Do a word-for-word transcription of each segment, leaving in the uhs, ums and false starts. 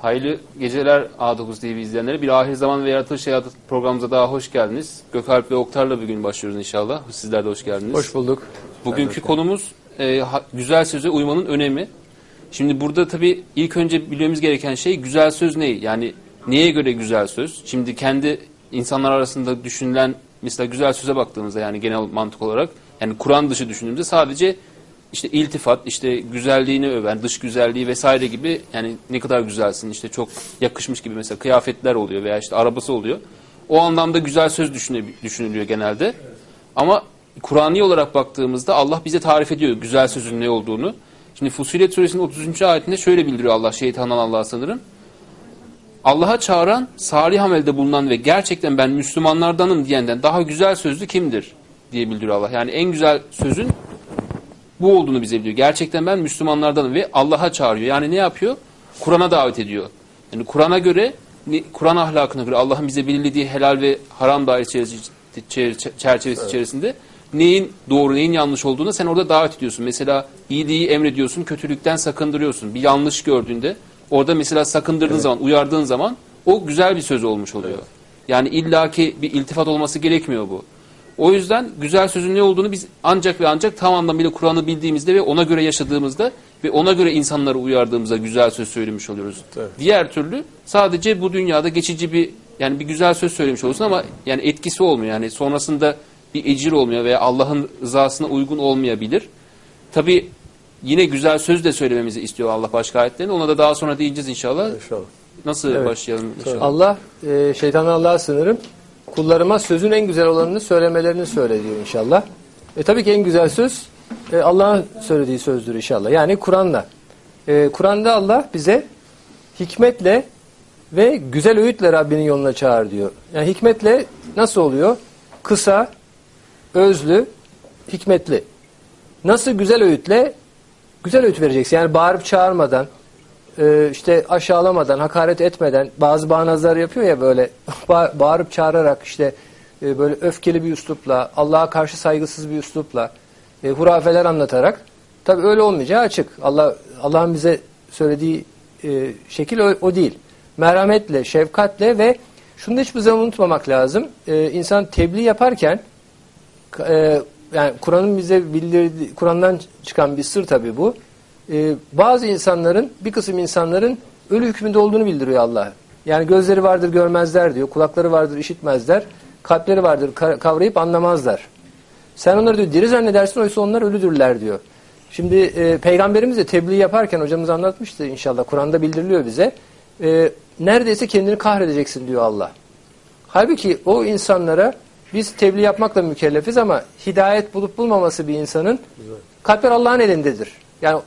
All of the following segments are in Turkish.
Hayırlı geceler A dokuz T V izleyenleri. Bir ahir zaman ve yaratılış hayatı programımıza daha hoş geldiniz. Gökalp ve Oktar'la bugün başlıyoruz inşallah. Sizler de hoş geldiniz. Hoş bulduk. Bugünkü konumuz e, güzel söze uymanın önemi. Şimdi burada tabii ilk önce bilmemiz gereken şey güzel söz ne? Yani neye göre güzel söz? Şimdi kendi insanlar arasında düşünülen mesela güzel söze baktığımızda yani genel mantık olarak yani Kur'an dışı düşündüğümüzde sadece işte iltifat, işte güzelliğini öven, dış güzelliği vesaire gibi yani ne kadar güzelsin, işte çok yakışmış gibi mesela kıyafetler oluyor veya işte arabası oluyor. O anlamda güzel söz düşünülüyor genelde. Ama Kur'ani olarak baktığımızda Allah bize tarif ediyor güzel sözün ne olduğunu. Şimdi Fussilet Suresinin otuzuncu ayetinde şöyle bildiriyor Allah, şeytandan Allah'a sanırım. Allah'a çağıran, salih amelde bulunan ve gerçekten ben Müslümanlardanım diyenden daha güzel sözlü kimdir diye bildiriyor Allah. Yani en güzel sözün bu olduğunu bize biliyor. Gerçekten ben Müslümanlardanım ve Allah'a çağırıyor. Yani ne yapıyor? Kur'an'a davet ediyor. Yani Kur'an'a göre, Kur'an ahlakına göre Allah'ın bize belirlediği helal ve haram dairesi çerçevesi içerisinde neyin doğru, neyin yanlış olduğunu sen orada davet ediyorsun. Mesela iyiliği emrediyorsun, kötülükten sakındırıyorsun. Bir yanlış gördüğünde orada mesela sakındırdığın evet. zaman, uyardığın zaman o güzel bir söz olmuş oluyor. Evet. Yani illaki bir iltifat olması gerekmiyor bu. O yüzden güzel sözün ne olduğunu biz ancak ve ancak tam anlamıyla Kur'an'ı bildiğimizde ve ona göre yaşadığımızda ve ona göre insanları uyardığımızda güzel söz söylemiş oluyoruz. Evet. Diğer türlü sadece bu dünyada geçici bir yani bir güzel söz söylemiş olursun ama yani etkisi olmuyor. Yani sonrasında bir ecir olmuyor veya Allah'ın rızasına uygun olmayabilir. Tabii yine güzel söz de söylememizi istiyor Allah başka ayetlerinde. Ona da daha sonra değineceğiz inşallah. İnşallah. Nasıl evet. başlayalım inşallah? Allah e, şeytandan Allah'a sınırım. Kullarıma sözün en güzel olanını söylemelerini söyle diyor inşallah. E tabii ki en güzel söz e, Allah'ın söylediği sözdür inşallah. Yani Kur'an'la. E, Kur'an'da Allah bize hikmetle ve güzel öğütle Rabbinin yoluna çağır diyor. Yani hikmetle nasıl oluyor? Kısa, özlü, hikmetli. Nasıl güzel öğütle? Güzel öğüt vereceksin. Yani bağırıp çağırmadan, işte aşağılamadan, hakaret etmeden, bazı bağnazlar yapıyor ya böyle bağırıp çağırarak işte böyle öfkeli bir üslupla, Allah'a karşı saygısız bir üslupla, hurafeler anlatarak. Tabii öyle olmayacağı açık. Allah Allah'ın bize söylediği şekil o, o değil. Merhametle, şefkatle ve şunu da hiçbir zaman unutmamak lazım. İnsan tebliğ yaparken yani Kur'an'ın bize bildirdiği, Kur'an'dan çıkan bir sır tabii bu. Ee, bazı insanların, bir kısım insanların ölü hükmünde olduğunu bildiriyor Allah. Yani gözleri vardır görmezler diyor, kulakları vardır işitmezler, kalpleri vardır kavrayıp anlamazlar. Sen onları diyor diri zannedersin, oysa onlar ölüdürler diyor. Şimdi e, Peygamberimiz de tebliğ yaparken hocamız anlatmıştı inşallah, Kur'an'da bildiriliyor bize. E, neredeyse kendini kahredeceksin diyor Allah. Halbuki o insanlara biz tebliğ yapmakla mükellefiz ama hidayet bulup bulmaması bir insanın kalpler Allah'ın elindedir. Yani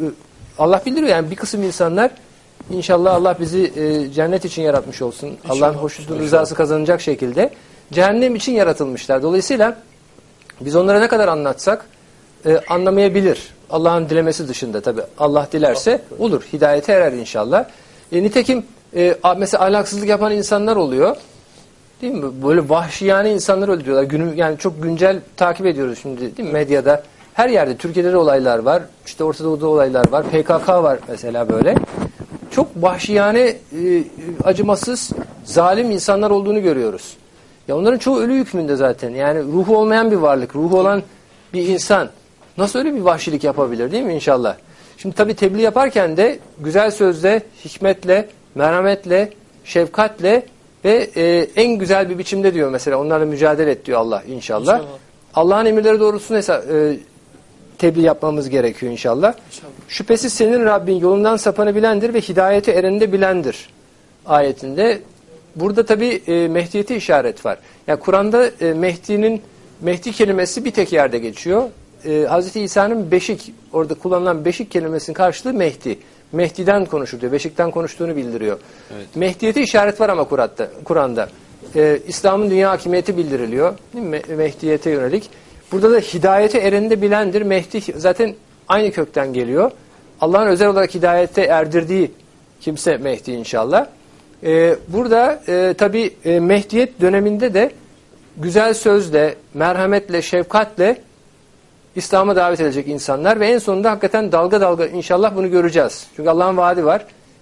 Allah bildiriyor yani bir kısım insanlar inşallah Allah bizi e, cennet için yaratmış olsun. Allah'ın hoşnut rızası kazanacak şekilde cehennem için yaratılmışlar. Dolayısıyla biz onlara ne kadar anlatsak e, anlamayabilir. Allah'ın dilemesi dışında tabii. Allah dilerse olur. Hidayete erer inşallah. E, nitekim e, mesela ahlaksızlık yapan insanlar oluyor. Değil mi? Böyle vahşiyane insanları öldürüyorlar. Günü, yani çok güncel takip ediyoruz şimdi değil mi? Medyada. Her yerde Türkiye'de de olaylar var. İşte Orta Doğu'da olaylar var. P K K var mesela böyle. Çok vahşiyane, e, acımasız, zalim insanlar olduğunu görüyoruz. Ya onların çoğu ölü hükmünde zaten. Yani ruhu olmayan bir varlık, ruhu olan bir insan nasıl öyle bir vahşilik yapabilir değil mi inşallah? Şimdi tabii tebliğ yaparken de güzel sözle, hikmetle, merhametle, şefkatle ve e, en güzel bir biçimde diyor mesela onlarla mücadele et diyor Allah inşallah. İnşallah. Allah'ın emirleri doğrultusunda hesap, e, tebliğ yapmamız gerekiyor inşallah. İnşallah. Şüphesiz senin Rabbin yolundan sapanı bilendir ve hidayete ereni de bilendir ayetinde. Burada tabi e, Mehdiyete işaret var. Yani Kur'an'da e, Mehdi'nin Mehdi kelimesi bir tek yerde geçiyor. E, Hazreti İsa'nın beşik, orada kullanılan beşik kelimesinin karşılığı Mehdi. Mehdi'den konuşur diyor. Beşikten konuştuğunu bildiriyor. Evet. Mehdiyete işaret var ama Kur'an'da. Kur'an'da. E, İslam'ın dünya hakimiyeti bildiriliyor. Değil mi? Mehdiyete yönelik. Burada da hidayete ereni de bilendir. Mehdi zaten aynı kökten geliyor. Allah'ın özel olarak hidayete erdirdiği kimse Mehdi inşallah. Ee, burada e, tabi e, Mehdiyet döneminde de güzel sözle, merhametle, şefkatle İslam'a davet edecek insanlar ve en sonunda hakikaten dalga dalga inşallah bunu göreceğiz. Çünkü Allah'ın vaadi var.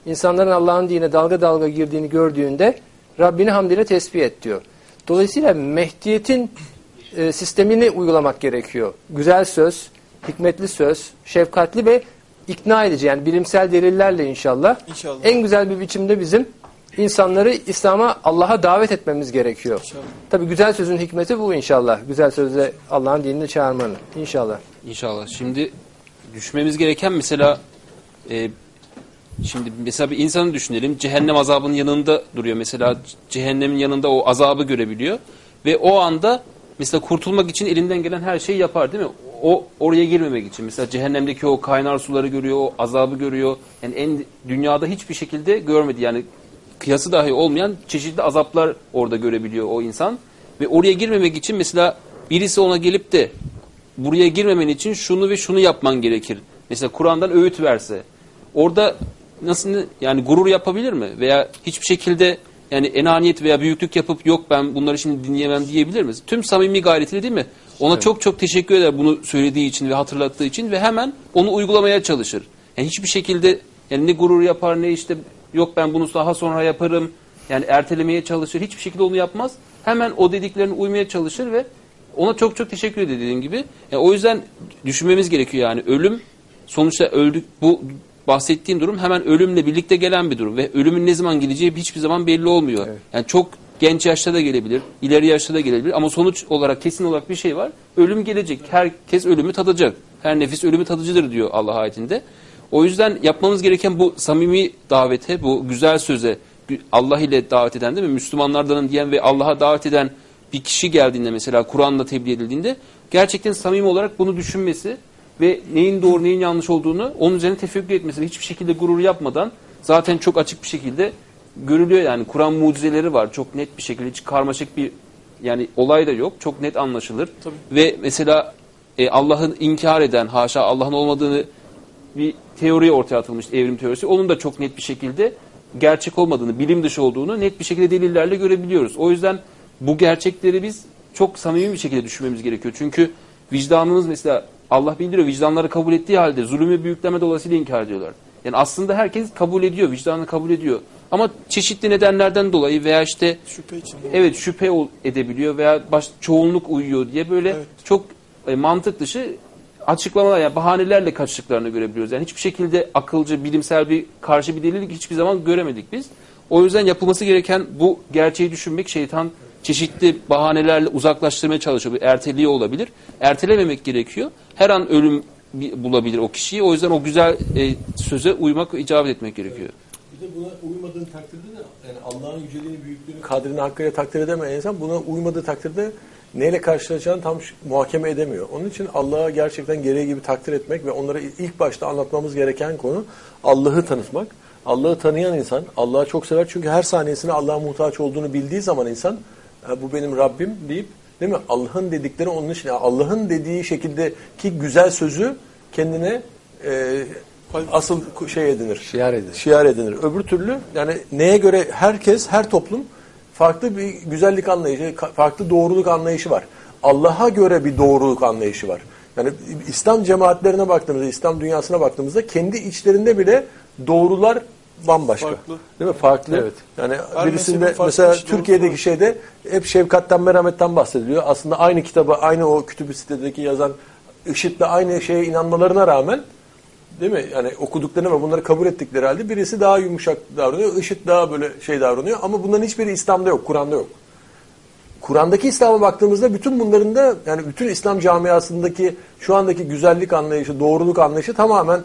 insanların Allah'ın dinine dalga dalga girdiğini gördüğünde Rabbini hamd ile tesbih et diyor. Dolayısıyla Mehdiyet'in e, sistemini uygulamak gerekiyor. Güzel söz, hikmetli söz, şefkatli ve ikna edici, yani bilimsel delillerle inşallah, İnşallah. en güzel bir biçimde bizim insanları İslam'a, Allah'a davet etmemiz gerekiyor. İnşallah. Tabii güzel sözün hikmeti bu inşallah. Güzel sözle Allah'ın dinini çağırmanın inşallah. İnşallah. Şimdi düşmemiz gereken mesela e, şimdi mesela bir insanı düşünelim. Cehennem azabının yanında duruyor. Mesela cehennemin yanında o azabı görebiliyor. Ve o anda mesela kurtulmak için elinden gelen her şeyi yapar, değil mi? O oraya girmemek için. Mesela cehennemdeki o kaynar suları görüyor, o azabı görüyor. Yani en dünyada hiçbir şekilde görmedi. Yani kıyası dahi olmayan çeşitli azaplar orada görebiliyor o insan. Ve oraya girmemek için mesela birisi ona gelip de buraya girmemen için şunu ve şunu yapman gerekir. Mesela Kur'an'dan öğüt verse. Orada nasıl, yani gurur yapabilir mi? Veya hiçbir şekilde yani enaniyet veya büyüklük yapıp yok ben bunları şimdi dinleyemem diyebilir mi? Tüm samimi gayretiyle, değil mi? Ona evet. çok çok teşekkür eder bunu söylediği için ve hatırlattığı için ve hemen onu uygulamaya çalışır. Yani hiçbir şekilde yani ne gurur yapar ne işte yok ben bunu daha sonra yaparım. Yani ertelemeye çalışır. Hiçbir şekilde onu yapmaz. Hemen o dediklerine uymaya çalışır ve ona çok çok teşekkür eder dediğim gibi. Yani o yüzden düşünmemiz gerekiyor yani. Ölüm sonuçta öldük. Bu bahsettiğim durum hemen ölümle birlikte gelen bir durum. Ve ölümün ne zaman geleceği hiçbir zaman belli olmuyor. Evet. Yani çok genç yaşta da gelebilir. İleri yaşta da gelebilir. Ama sonuç olarak kesin olarak bir şey var. Ölüm gelecek. Herkes ölümü tadacak. Her nefis ölümü tadıcıdır diyor Allah ayetinde. O yüzden yapmamız gereken bu samimi davete, bu güzel söze, Allah ile davet eden, değil mi? Müslümanlardan diyen ve Allah'a davet eden bir kişi geldiğinde mesela Kur'an'la tebliğ edildiğinde gerçekten samimi olarak bunu düşünmesi ve neyin doğru neyin yanlış olduğunu onun üzerine tefekkür etmesi ve hiçbir şekilde gurur yapmadan zaten çok açık bir şekilde görülüyor yani. Kur'an mucizeleri var. Çok net bir şekilde, hiç karmaşık bir yani olay da yok. Çok net anlaşılır. Tabii. Ve mesela e, Allah'ın inkar eden, haşa Allah'ın olmadığını bir teori ortaya atılmıştı, evrim teorisi. Onun da çok net bir şekilde gerçek olmadığını, bilim dışı olduğunu net bir şekilde delillerle görebiliyoruz. O yüzden bu gerçekleri biz çok samimi bir şekilde düşünmemiz gerekiyor. Çünkü vicdanımız mesela Allah bildiriyor, vicdanları kabul ettiği halde zulümü büyükleme dolayısıyla inkar ediyorlar. Yani aslında herkes kabul ediyor, vicdanını kabul ediyor. Ama çeşitli nedenlerden dolayı veya işte şüphe için evet şüphe edebiliyor veya baş, çoğunluk uyuyor diye böyle evet. çok e, mantık dışı açıklamalar, yani bahanelerle kaçtıklarını görebiliyoruz. Yani hiçbir şekilde akılcı, bilimsel bir karşı bir delil hiçbir zaman göremedik biz. O yüzden yapılması gereken bu gerçeği düşünmek. Şeytan çeşitli bahanelerle uzaklaştırmaya çalışıyor. Erteliyor olabilir. Ertelememek gerekiyor. Her an ölüm bulabilir o kişiyi. O yüzden o güzel e, söze uymak, icabet etmek gerekiyor. Bir de buna uymadığın takdirde de yani Allah'ın yüceliğini, büyüklüğünü, kadrini hakkıyla takdir edemeyen insan buna uymadığı takdirde neyle karşılaşacağını tam muhakeme edemiyor. Onun için Allah'a gerçekten gereği gibi takdir etmek ve onlara ilk başta anlatmamız gereken konu Allah'ı tanıtmak. Allah'ı tanıyan insan Allah'ı çok sever çünkü her saniyesine Allah'a muhtaç olduğunu bildiği zaman insan bu benim Rabbim deyip, değil mi? Allah'ın dedikleri onun için, yani Allah'ın dediği şekildeki güzel sözü kendine e, asıl şey edinir. Şiar edinir. Şiar edinir. Öbür türlü yani neye göre herkes, her toplum farklı bir güzellik anlayışı, farklı doğruluk anlayışı var. Allah'a göre bir doğruluk anlayışı var. Yani İslam cemaatlerine baktığımızda, İslam dünyasına baktığımızda kendi içlerinde bile doğrular bambaşka. Farklı. Değil mi? Farklı. Evet. Yani her birisinde mesela Türkiye'deki şeyde hep şefkatten, merhametten bahsediliyor. Aslında aynı kitabı, aynı o kütüb-i sitedeki yazan IŞİD'le aynı şeye inanmalarına rağmen, değil mi? Yani okuduklarını ve bunları kabul ettikleri halde birisi daha yumuşak davranıyor, IŞİD daha böyle şey davranıyor ama bunların hiçbiri İslam'da yok, Kur'an'da yok. Kur'an'daki İslam'a baktığımızda bütün bunların da yani bütün İslam camiasındaki şu andaki güzellik anlayışı, doğruluk anlayışı tamamen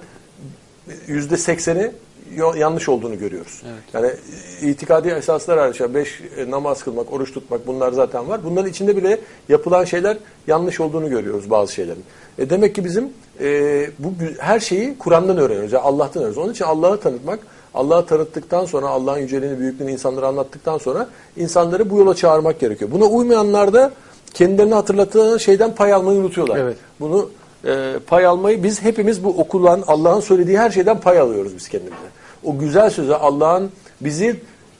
yüzde sekseni yanlış olduğunu görüyoruz. Evet. Yani itikadi esaslar hariç, beş namaz kılmak, oruç tutmak bunlar zaten var. Bunların içinde bile yapılan şeyler yanlış olduğunu görüyoruz bazı şeylerin. E demek ki bizim e, bu her şeyi Kur'an'dan öğreniyoruz. Yani Allah'tan öğreniyoruz. Onun için Allah'ı tanıtmak, Allah'ı tanıttıktan sonra, Allah'ın yüceliğini, büyüklüğünü insanlara anlattıktan sonra insanları bu yola çağırmak gerekiyor. Buna uymayanlar da kendilerini hatırlatılan şeyden pay almayı unutuyorlar. Evet. Bunu e, pay almayı biz hepimiz bu okulan, Allah'ın söylediği her şeyden pay alıyoruz biz kendimize. O güzel söze, Allah'ın bizi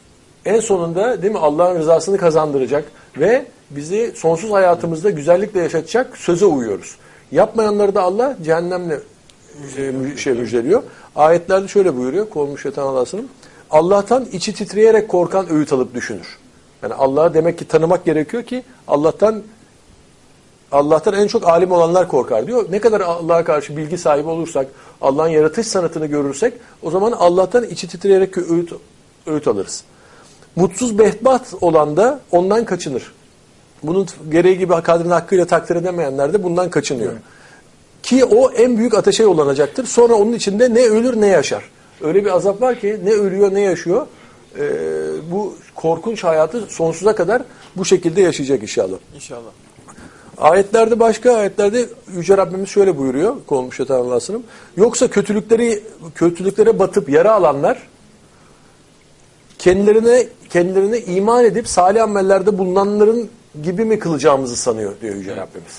en sonunda, değil mi, Allah'ın rızasını kazandıracak ve bizi sonsuz hayatımızda güzellikle yaşatacak söze uyuyoruz. Yapmayanları da Allah cehennemle şey, şey müjdeliyor. Ayetlerde şöyle buyuruyor. Kovulmuş şeytan Allah'sının. Allah'tan içi titreyerek korkan öğüt alıp düşünür. Yani Allah'ı demek ki tanımak gerekiyor ki Allah'tan Allah'tan en çok alim olanlar korkar diyor. Ne kadar Allah'a karşı bilgi sahibi olursak, Allah'ın yaratış sanatını görürsek o zaman Allah'tan içi titreyerek öğüt, öğüt alırız. Mutsuz behbat olan da ondan kaçınır. Bunun gereği gibi kadrini hakkıyla takdir edemeyenler de bundan kaçınıyor. Evet. Ki o en büyük ateşe yollanacaktır. Sonra onun içinde ne ölür ne yaşar. Öyle bir azap var ki ne ölüyor ne yaşıyor. Ee, bu korkunç hayatı sonsuza kadar bu şekilde yaşayacak inşallah. İnşallah. Ayetlerde başka ayetlerde Yüce Rabbimiz şöyle buyuruyor. Kovulmuş şeytan Allah'sının. Yoksa kötülükleri kötülüklere batıp yara alanlar kendilerine kendilerine iman edip salih amellerde bulunanların gibi mi kılacağımızı sanıyor diyor Yüce Rabbimiz.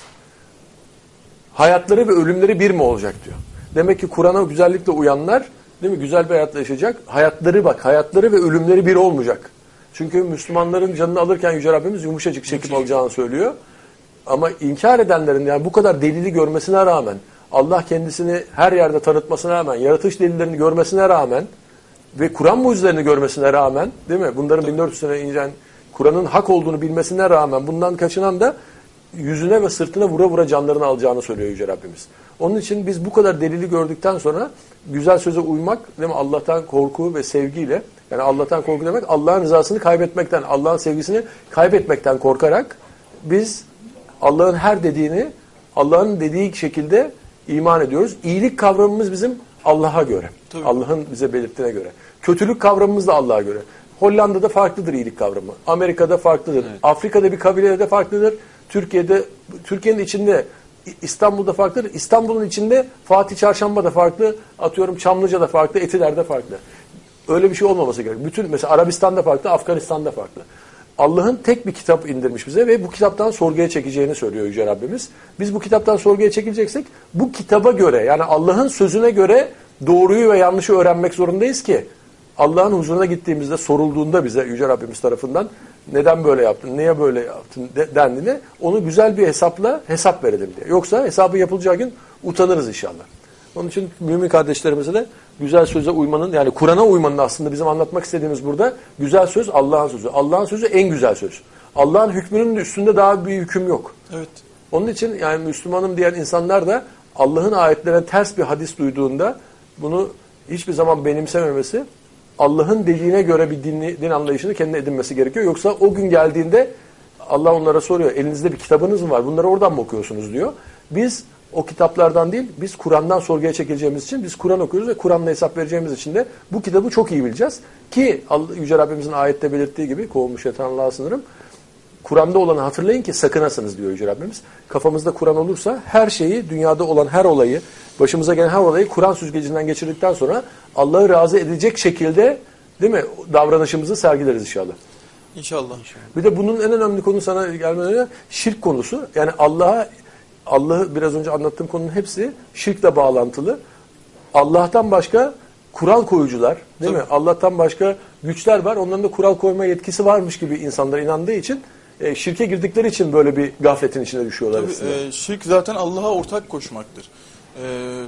Hayatları ve ölümleri bir mi olacak diyor. Demek ki Kur'an'a güzellikle uyanlar, değil mi? Güzel bir hayatla yaşayacak. Hayatları bak, hayatları ve ölümleri bir olmayacak. Çünkü Müslümanların canını alırken Yüce Rabbimiz yumuşacık çekim alacağını söylüyor. Ama inkar edenlerin yani bu kadar delili görmesine rağmen, Allah kendisini her yerde tanıtmasına rağmen, yaratış delillerini görmesine rağmen ve Kur'an mucizelerini görmesine rağmen, değil mi? Bunların bin dört yüz sene incen Kur'an'ın hak olduğunu bilmesine rağmen bundan kaçınan da yüzüne ve sırtına vura vura canlarını alacağını söylüyor Yüce Rabbimiz. Onun için biz bu kadar delili gördükten sonra güzel söze uymak, değil mi? Allah'tan korku ve sevgiyle, yani Allah'tan korku demek Allah'ın rızasını kaybetmekten, Allah'ın sevgisini kaybetmekten korkarak biz Allah'ın her dediğini Allah'ın dediği şekilde iman ediyoruz. İyilik kavramımız bizim Allah'a göre. Allah'ın bize belirttiğine göre. Kötülük kavramımız da Allah'a göre. Hollanda'da farklıdır iyilik kavramı. Amerika'da farklıdır. Evet. Afrika'da bir kabilede farklıdır. Türkiye'de Türkiye'nin içinde İstanbul'da farklıdır. İstanbul'un içinde Fatih Çarşamba'da farklı, atıyorum Çamlıca'da farklı, Etiler'de farklı. Öyle bir şey olmaması gerekiyor. Bütün mesela Arabistan'da farklı, Afganistan'da farklı. Allah'ın tek bir kitap indirmiş bize ve bu kitaptan sorguya çekeceğini söylüyor Yüce Rabbimiz. Biz bu kitaptan sorguya çekileceksek bu kitaba göre, yani Allah'ın sözüne göre doğruyu ve yanlışı öğrenmek zorundayız ki Allah'ın huzuruna gittiğimizde sorulduğunda bize Yüce Rabbimiz tarafından neden böyle yaptın, niye böyle yaptın dendiğinde onu güzel bir hesapla hesap verelim diye. Yoksa hesabı yapılacağı gün utanırız inşallah. Onun için mümin kardeşlerimize de güzel söze uymanın, yani Kur'an'a uymanın aslında bizim anlatmak istediğimiz burada güzel söz Allah'ın sözü. Allah'ın sözü en güzel söz. Allah'ın hükmünün üstünde daha bir hüküm yok. Evet. Onun için yani Müslümanım diyen insanlar da Allah'ın ayetlerine ters bir hadis duyduğunda bunu hiçbir zaman benimsememesi, Allah'ın dediğine göre bir din, din anlayışını kendine edinmesi gerekiyor. Yoksa o gün geldiğinde Allah onlara soruyor, elinizde bir kitabınız mı var? Bunları oradan mı okuyorsunuz diyor. Biz o kitaplardan değil, biz Kur'an'dan sorguya çekileceğimiz için biz Kur'an okuyoruz ve Kur'an'la hesap vereceğimiz için de bu kitabı çok iyi bileceğiz. Ki Yüce Rabbimizin ayette belirttiği gibi, kovulmuş şeytan Allah'a sınırım, Kur'an'da olanı hatırlayın ki sakınasınız diyor Yüce Rabbimiz. Kafamızda Kur'an olursa her şeyi, dünyada olan her olayı, başımıza gelen her olayı Kur'an süzgecinden geçirdikten sonra Allah'ı razı edecek şekilde, değil mi, davranışımızı sergileriz inşallah. İnşallah. Bir de bunun en önemli konu sana gelmeden önce şirk konusu. Yani Allah'a Allah'ı biraz önce anlattığım konunun hepsi şirkle bağlantılı. Allah'tan başka kural koyucular, değil Tabii. mi? Allah'tan başka güçler var. Onların da kural koyma yetkisi varmış gibi insanlar inandığı için e, şirke girdikleri için böyle bir gafletin içine düşüyorlar. Tabii, e, şirk zaten Allah'a ortak koşmaktır. E,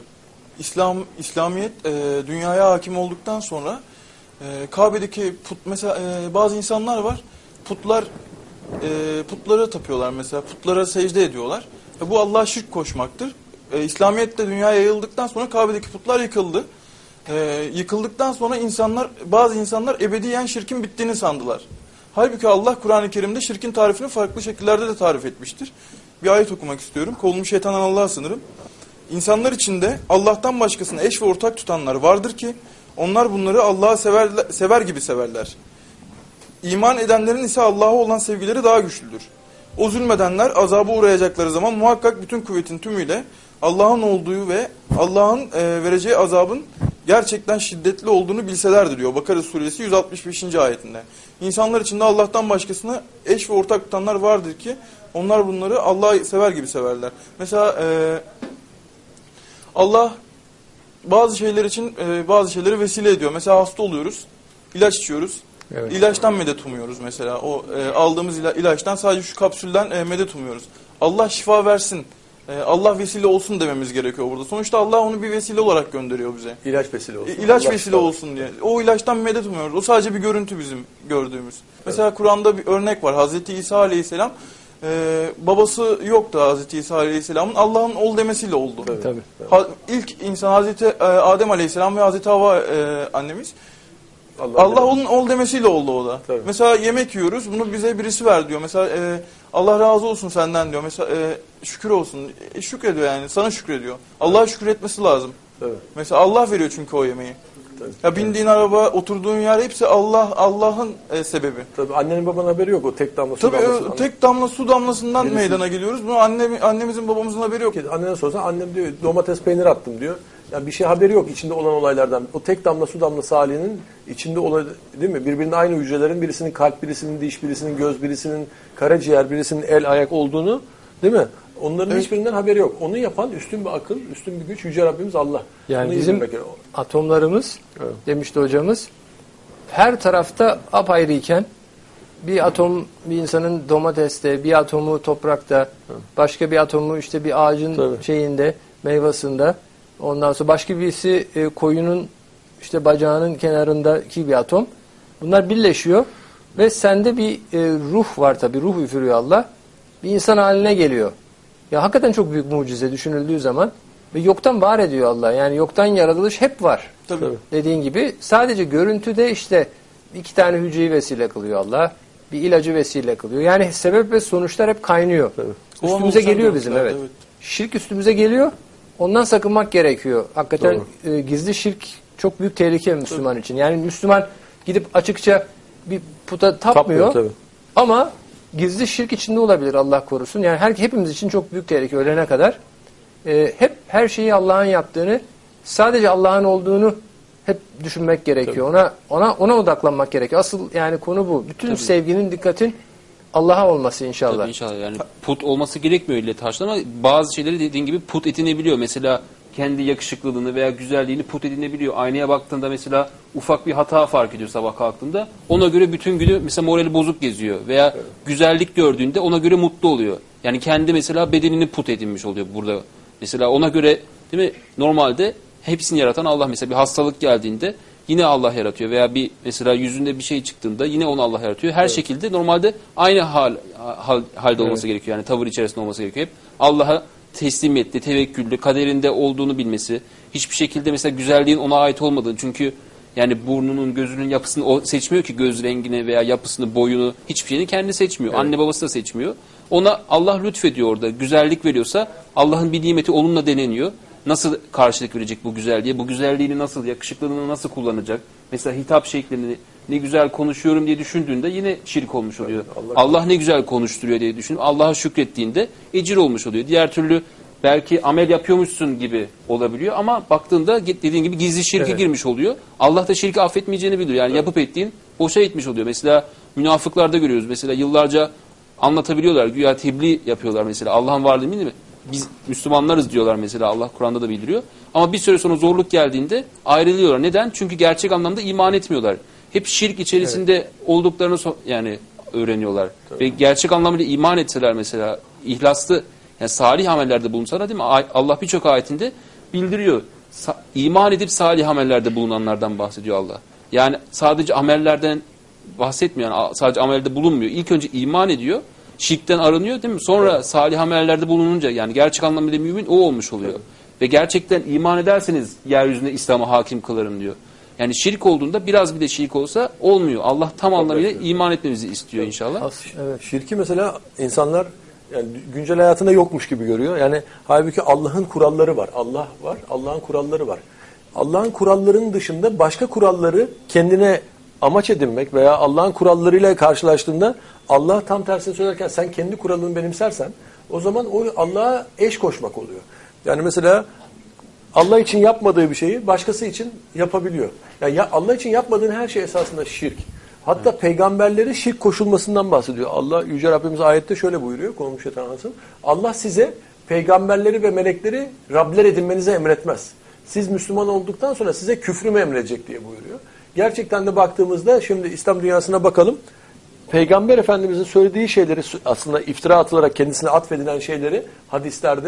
İslam İslamiyet e, dünyaya hakim olduktan sonra e, Kabe'deki put mesela e, bazı insanlar var. Putlar e, putlara tapıyorlar mesela. Putlara secde ediyorlar. E, bu Allah'a şirk koşmaktır. E, İslamiyet de dünyaya yayıldıktan sonra Kabe'deki putlar yıkıldı. E, yıkıldıktan sonra insanlar, bazı insanlar ebediyen şirkin bittiğini sandılar. Halbuki Allah Kur'an-ı Kerim'de şirkin tarifini farklı şekillerde de tarif etmiştir. Bir ayet okumak istiyorum. Kovulmuş şeytandan Allah'a sınırım. İnsanlar içinde Allah'tan başkasına eş ve ortak tutanlar vardır ki onlar bunları Allah'a sever, sever gibi severler. İman edenlerin ise Allah'a olan sevgileri daha güçlüdür. O zulmedenler azaba uğrayacakları zaman muhakkak bütün kuvvetin tümüyle Allah'ın olduğu ve Allah'ın e, vereceği azabın gerçekten şiddetli olduğunu bilselerdir diyor. Bakara suresi yüz altmış beşinci ayetinde. İnsanlar içinde Allah'tan başkasına eş ve ortak tutanlar vardır ki onlar bunları Allah'ı sever gibi severler. Mesela e, Allah bazı şeyler için e, bazı şeyleri vesile ediyor. Mesela hasta oluyoruz, ilaç içiyoruz. Evet. İlaçtan medet umuyoruz mesela. O e, aldığımız ila, ilaçtan sadece şu kapsülden e, medet umuyoruz. Allah şifa versin e, Allah vesile olsun dememiz gerekiyor burada. Sonuçta Allah onu bir vesile olarak gönderiyor bize. İlaç vesile olsun. E, ilaç Allah vesile Allah. olsun diye. O ilaçtan medet umuyoruz. O sadece bir görüntü bizim gördüğümüz. Mesela Kur'an'da bir örnek var. Hazreti İsa Aleyhisselam e, babası yoktu Hazreti İsa Aleyhisselam'ın. Allah'ın ol demesiyle oldu. Tabii. Tabii. Ha, ilk insan Hazreti e, Adem Aleyhisselam ve Hazreti Havva e, annemiz. Allah, Allah onun ol demesiyle oldu o da. Tabii. Mesela yemek yiyoruz, bunu bize birisi ver diyor. Mesela e, Allah razı olsun senden diyor. Mesela e, şükür olsun. E, şükrediyor yani. Sana şükrediyor. Allah'a şükür etmesi lazım. Tabii. Mesela Allah veriyor çünkü o yemeği. Tabii. Ya bindiğin araba, oturduğun yer hepsi Allah Allah'ın e, sebebi. Tabii annenin babanın haberi yok o tek damla su Tabii damlası. e, tek damla su damlasından Birisi- meydana geliyoruz. Bunu anne, annemizin babamızın haberi yok. Annene sorsan annem diyor domates peynir attım diyor. Ya bir şey haberi yok içinde olan olaylardan. O tek damla su damlası halinin içinde olan değil mi? Birbirine aynı hücrelerin birisinin kalp, birisinin diş, birisinin göz, birisinin karaciğer, birisinin el, ayak olduğunu değil mi? Onların Evet. hiçbirinden haberi yok. Onu yapan üstün bir akıl, üstün bir güç Yüce Rabbimiz Allah. Yani Onu bizim izlemek gerekiyor. atomlarımız Evet. demişti hocamız her tarafta apayrıyken bir atom bir insanın domateste, bir atomu toprakta, başka bir atomu işte bir ağacın Tabii. şeyinde, meyvasında, ondan sonra başka birisi e, koyunun işte bacağının kenarındaki bir atom. Bunlar birleşiyor ve sende bir e, ruh var tabii. Ruh üfürüyor Allah. Bir insan haline geliyor. Ya hakikaten çok büyük mucize düşünüldüğü zaman ve yoktan var ediyor Allah. Yani yoktan yaratılış hep var. Tabii. Dediğin gibi sadece görüntüde işte iki tane hücreyi vesile kılıyor Allah. Bir ilacı vesile kılıyor. Yani sebep ve sonuçlar hep kaynıyor. O an Üstümüze oluşan geliyor bizim, görüntüler, evet. evet. Şirk üstümüze geliyor. Ondan sakınmak gerekiyor. Hakikaten e, gizli şirk çok büyük tehlike Müslüman için. Yani Müslüman gidip açıkça bir puta tapmıyor. Tapmıyor, tabii. Ama gizli şirk içinde olabilir, Allah korusun. Yani her, hepimiz için çok büyük tehlike ölene kadar. E, hep her şeyi Allah'ın yaptığını, sadece Allah'ın olduğunu hep düşünmek gerekiyor. Ona ona ona odaklanmak gerekiyor. Asıl yani konu bu. Bütün Tabii. sevginin, dikkatin Allah'a olması inşallah. Tabii inşallah yani put olması gerekmiyor ille taşla ama bazı şeyleri dediğin gibi put edinebiliyor. Mesela kendi yakışıklılığını veya güzelliğini put edinebiliyor. Aynaya baktığında mesela ufak bir hata fark ediyor sabah kalktığında. Ona göre bütün günü mesela morali bozuk geziyor. Veya evet. güzellik gördüğünde ona göre mutlu oluyor. Yani kendi mesela bedenini put edinmiş oluyor burada. Mesela ona göre değil mi? Normalde hepsini yaratan Allah. Mesela bir hastalık geldiğinde yine Allah yaratıyor. Veya bir mesela yüzünde bir şey çıktığında yine onu Allah yaratıyor. Her evet. şekilde normalde aynı hal, hal halde olması evet. gerekiyor. Yani tavır içerisinde olması gerekiyor. Hep Allah'a teslimiyetli, tevekküllü, kaderinde olduğunu bilmesi. Hiçbir şekilde mesela güzelliğin ona ait olmadığını. Çünkü yani burnunun, gözünün yapısını o seçmiyor ki, göz rengini veya yapısını, boyunu, hiçbir şeyini kendi seçmiyor. Evet. Anne babası da seçmiyor. Ona Allah lütfediyor orada. Güzellik veriyorsa Allah'ın bir nimeti onunla deneniyor. Nasıl karşılık verecek bu güzelliğe? Bu güzelliğini nasıl, yakışıklılığını nasıl kullanacak? Mesela hitap şeklini, ne güzel konuşuyorum diye düşündüğünde yine şirk olmuş oluyor. Evet, Allah, Allah ne güzel konuşturuyor diye düşün. Allah'a şükrettiğinde ecir olmuş oluyor. Diğer türlü belki amel yapıyormuşsun gibi olabiliyor ama baktığında dediğin gibi gizli şirke evet. girmiş oluyor. Allah da şirki affetmeyeceğini biliyor. Yani evet. yapıp ettiğin boşa gitmiş oluyor. Mesela münafıklarda görüyoruz. Mesela yıllarca anlatabiliyorlar. Güya tebliğ yapıyorlar mesela. Allah'ın varlığı değil mi? Biz Müslümanlarız diyorlar mesela. Allah Kur'an'da da bildiriyor. Ama bir süre sonra zorluk geldiğinde ayrılıyorlar. Neden? Çünkü gerçek anlamda iman etmiyorlar. Hep şirk içerisinde evet. olduklarını so yani öğreniyorlar. Tabii. Ve gerçek anlamda iman etseler mesela, ihlaslı, yani salih amellerde bulunsalar değil mi? Allah birçok ayetinde bildiriyor. Sa iman edip salih amellerde bulunanlardan bahsediyor Allah. Yani sadece amellerden bahsetmiyor. Yani sadece amelde bulunmuyor. İlk önce iman ediyor. Şirkten arınıyor değil mi? Sonra evet. salih amellerde bulununca yani gerçek anlamda mümin o olmuş oluyor. Evet. Ve gerçekten iman ederseniz yeryüzüne İslam'a hakim kılarım diyor. Yani şirk olduğunda biraz bir de şirk olsa olmuyor. Allah tam anlamıyla iman etmemizi istiyor inşallah. Evet. Şirki mesela insanlar yani güncel hayatında yokmuş gibi görüyor. Yani halbuki Allah'ın kuralları var. Allah var, Allah'ın kuralları var. Allah'ın kurallarının dışında başka kuralları kendine amaç edinmek veya Allah'ın kurallarıyla karşılaştığında Allah tam tersini söylerken sen kendi kuralını benimsersen o zaman o Allah'a eş koşmak oluyor. Yani mesela Allah için yapmadığı bir şeyi başkası için yapabiliyor. Yani ya Allah için yapmadığın her şey esasında şirk. Hatta evet. peygamberleri şirk koşulmasından bahsediyor. Allah Yüce Rabbimiz ayette şöyle buyuruyor. Konumuş şeytan anlasın. Allah size peygamberleri ve melekleri Rabler edinmenize emretmez. Siz Müslüman olduktan sonra size küfrü mü emredecek diye buyuruyor. Gerçekten de baktığımızda şimdi İslam dünyasına bakalım. Peygamber Efendimizin söylediği şeyleri aslında iftira atılarak kendisine atfedilen şeyleri hadislerde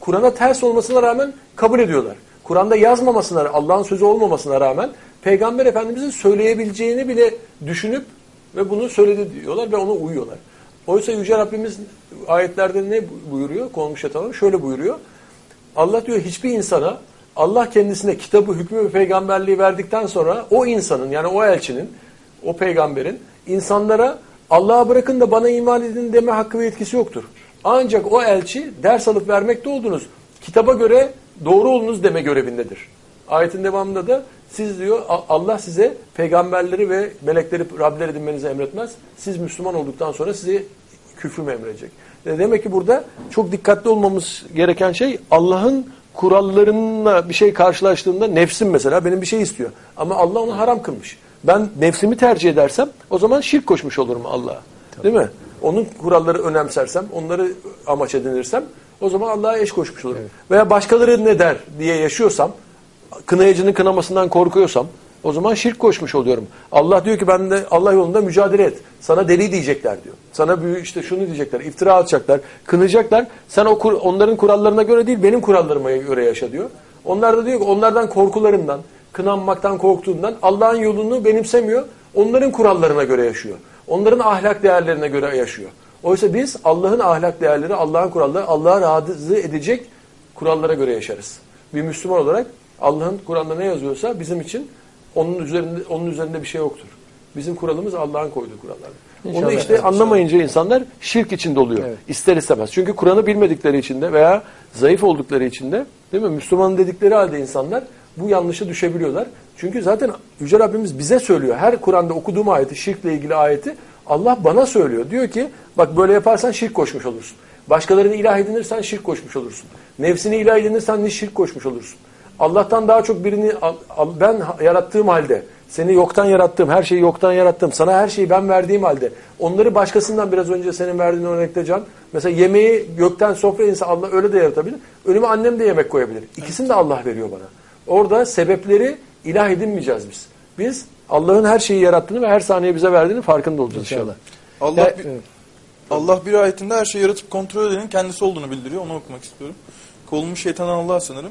Kur'an'a ters olmasına rağmen kabul ediyorlar. Kur'an'da yazmamasına, Allah'ın sözü olmamasına rağmen Peygamber Efendimiz'in söyleyebileceğini bile düşünüp ve bunu söyledi diyorlar ve ona uyuyorlar. Oysa Yüce Rabbimiz ayetlerde ne buyuruyor? Konmuş yatalım. Şöyle buyuruyor. Allah diyor hiçbir insana Allah kendisine kitabı, hükmü ve peygamberliği verdikten sonra o insanın yani o elçinin, o peygamberin insanlara Allah'a bırakın da bana iman edin deme hakkı ve yetkisi yoktur. Ancak o elçi ders alıp vermekte olduğunuz kitaba göre doğru olunuz deme görevindedir. Ayetin devamında da siz diyor Allah size peygamberleri ve melekleri Rabler edinmenizi emretmez. Siz Müslüman olduktan sonra size küfrü mü emredecek? Demek ki burada çok dikkatli olmamız gereken şey Allah'ın kurallarına bir şey karşılaştığında nefsim mesela benim bir şey istiyor. Ama Allah onu haram kılmış. Ben nefsimi tercih edersem o zaman şirk koşmuş olurum Allah'a. Değil mi? Onun kuralları önemsersem, onları amaç edinirsem o zaman Allah'a eş koşmuş olurum. Evet. Veya başkaları ne der diye yaşıyorsam, kınayıcının kınamasından korkuyorsam o zaman şirk koşmuş oluyorum. Allah diyor ki ben de Allah yolunda mücadele et. Sana deli diyecekler diyor. Sana büyü işte şunu diyecekler, iftira atacaklar, kınayacaklar. Sen o onların kurallarına göre değil benim kurallarıma göre yaşa diyor. Onlar da diyor ki onlardan korkularından, kınanmaktan korktuğundan Allah'ın yolunu benimsemiyor. Onların kurallarına göre yaşıyor. Onların ahlak değerlerine göre yaşıyor. Oysa biz Allah'ın ahlak değerleri, Allah'ın kuralları, Allah'a razı edecek kurallara göre yaşarız. Bir Müslüman olarak Allah'ın Kur'an'da ne yazıyorsa bizim için onun üzerinde onun üzerinde bir şey yoktur. Bizim kuralımız Allah'ın koyduğu kurallar. İnşallah. Onu işte anlamayınca insanlar şirk içinde oluyor. Evet. İster istemez. Çünkü Kur'an'ı bilmedikleri için de veya zayıf oldukları için de değil mi? Müslüman dedikleri halde insanlar bu yanlışa düşebiliyorlar. Çünkü zaten Yüce Rabbimiz bize söylüyor. Her Kur'an'da okuduğum ayeti, şirkle ilgili ayeti Allah bana söylüyor. Diyor ki bak böyle yaparsan şirk koşmuş olursun. Başkalarını ilah edinirsen şirk koşmuş olursun. Nefsini ilah edinirsen şirk koşmuş olursun. Allah'tan daha çok birini ben yarattığım halde, seni yoktan yarattığım, her şeyi yoktan yarattım, sana her şeyi ben verdiğim halde, onları başkasından biraz önce senin verdiğin örnekte Can, mesela yemeği gökten sofra inse Allah öyle de yaratabilir. Önüme annem de yemek koyabilir. İkisini de Allah veriyor bana. Orada sebepleri ilah edinmeyeceğiz biz. Biz Allah'ın her şeyi yarattığını ve her saniye bize verdiğini farkında olacağız inşallah. Allah ya, bir, Allah bir ayetinde her şeyi yaratıp kontrol edenin kendisi olduğunu bildiriyor. Onu okumak istiyorum. Kovulmuş şeytandan Allah'a sınırım.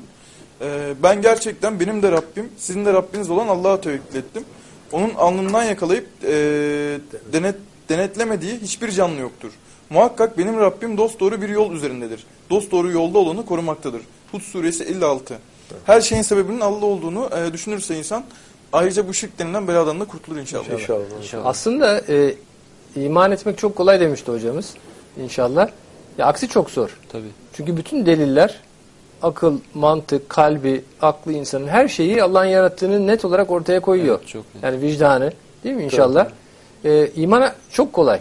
Ben gerçekten benim de Rabbim, sizin de Rabbiniz olan Allah'a tevekkül ettim. Onun alnından yakalayıp e, denet, denetlemediği hiçbir canlı yoktur. Muhakkak benim Rabbim dosdoğru bir yol üzerindedir. Dosdoğru yolda olanı korumaktadır. Hud suresi elli altı. Her şeyin sebebinin Allah olduğunu e, düşünürse insan ayrıca bu şirk denilen beladan da kurtulur inşallah. İnşallah. İnşallah. Aslında e, iman etmek çok kolay demişti hocamız. İnşallah. Ya, aksi çok zor. Tabii. Çünkü bütün deliller akıl, mantık, kalbi, aklı insanın her şeyi Allah'ın yarattığını net olarak ortaya koyuyor. Evet, çok yani vicdanı değil mi inşallah? Ee, imana çok kolay.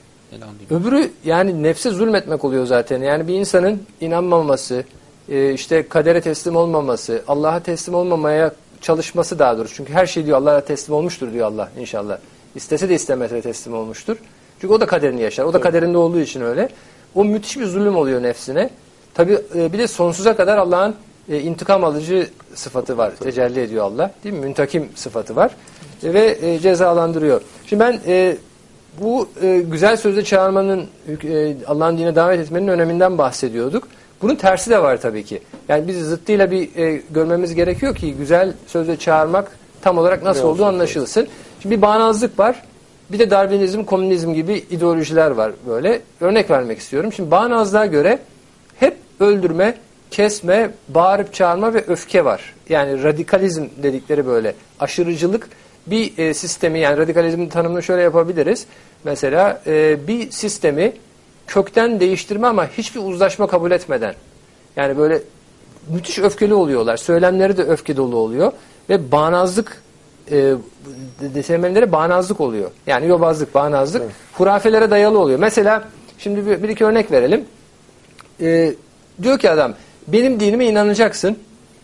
Öbürü yani nefse zulmetmek oluyor zaten. Yani bir insanın inanmaması, e, işte kadere teslim olmaması, Allah'a teslim olmamaya çalışması daha doğrusu. Çünkü her şey diyor Allah'a teslim olmuştur diyor Allah inşallah. İstese de istemese de teslim olmuştur. Çünkü o da kaderini yaşar. O da kaderinde olduğu için öyle. O müthiş bir zulüm oluyor nefsine. Tabi bir de sonsuza kadar Allah'ın e, intikam alıcı sıfatı var. Tecelli ediyor Allah. Değil mi? Müntakim sıfatı var. E, ve e, cezalandırıyor. Şimdi ben e, bu e, güzel sözle çağırmanın, e, Allah'ın dine davet etmenin öneminden bahsediyorduk. Bunun tersi de var tabii ki. Yani biz zıttıyla bir e, görmemiz gerekiyor ki güzel sözle çağırmak tam olarak nasıl ne olduğu anlaşılsın. Şimdi bir bağnazlık var. Bir de Darwinizm, komünizm gibi ideolojiler var böyle. Örnek vermek istiyorum. Şimdi bağnazlığa göre hep öldürme, kesme, bağırıp çağırma ve öfke var. Yani radikalizm dedikleri böyle aşırıcılık bir e, sistemi, yani radikalizmin tanımını şöyle yapabiliriz. Mesela e, bir sistemi kökten değiştirme ama hiçbir uzlaşma kabul etmeden. Yani böyle müthiş öfkeli oluyorlar. Söylemleri de öfke dolu oluyor. Ve bağnazlık e, temelleri bağnazlık oluyor. Yani yobazlık, bağnazlık. Evet. Hurafelere dayalı oluyor. Mesela şimdi bir, bir iki örnek verelim. E, diyor ki adam, benim dinime inanacaksın.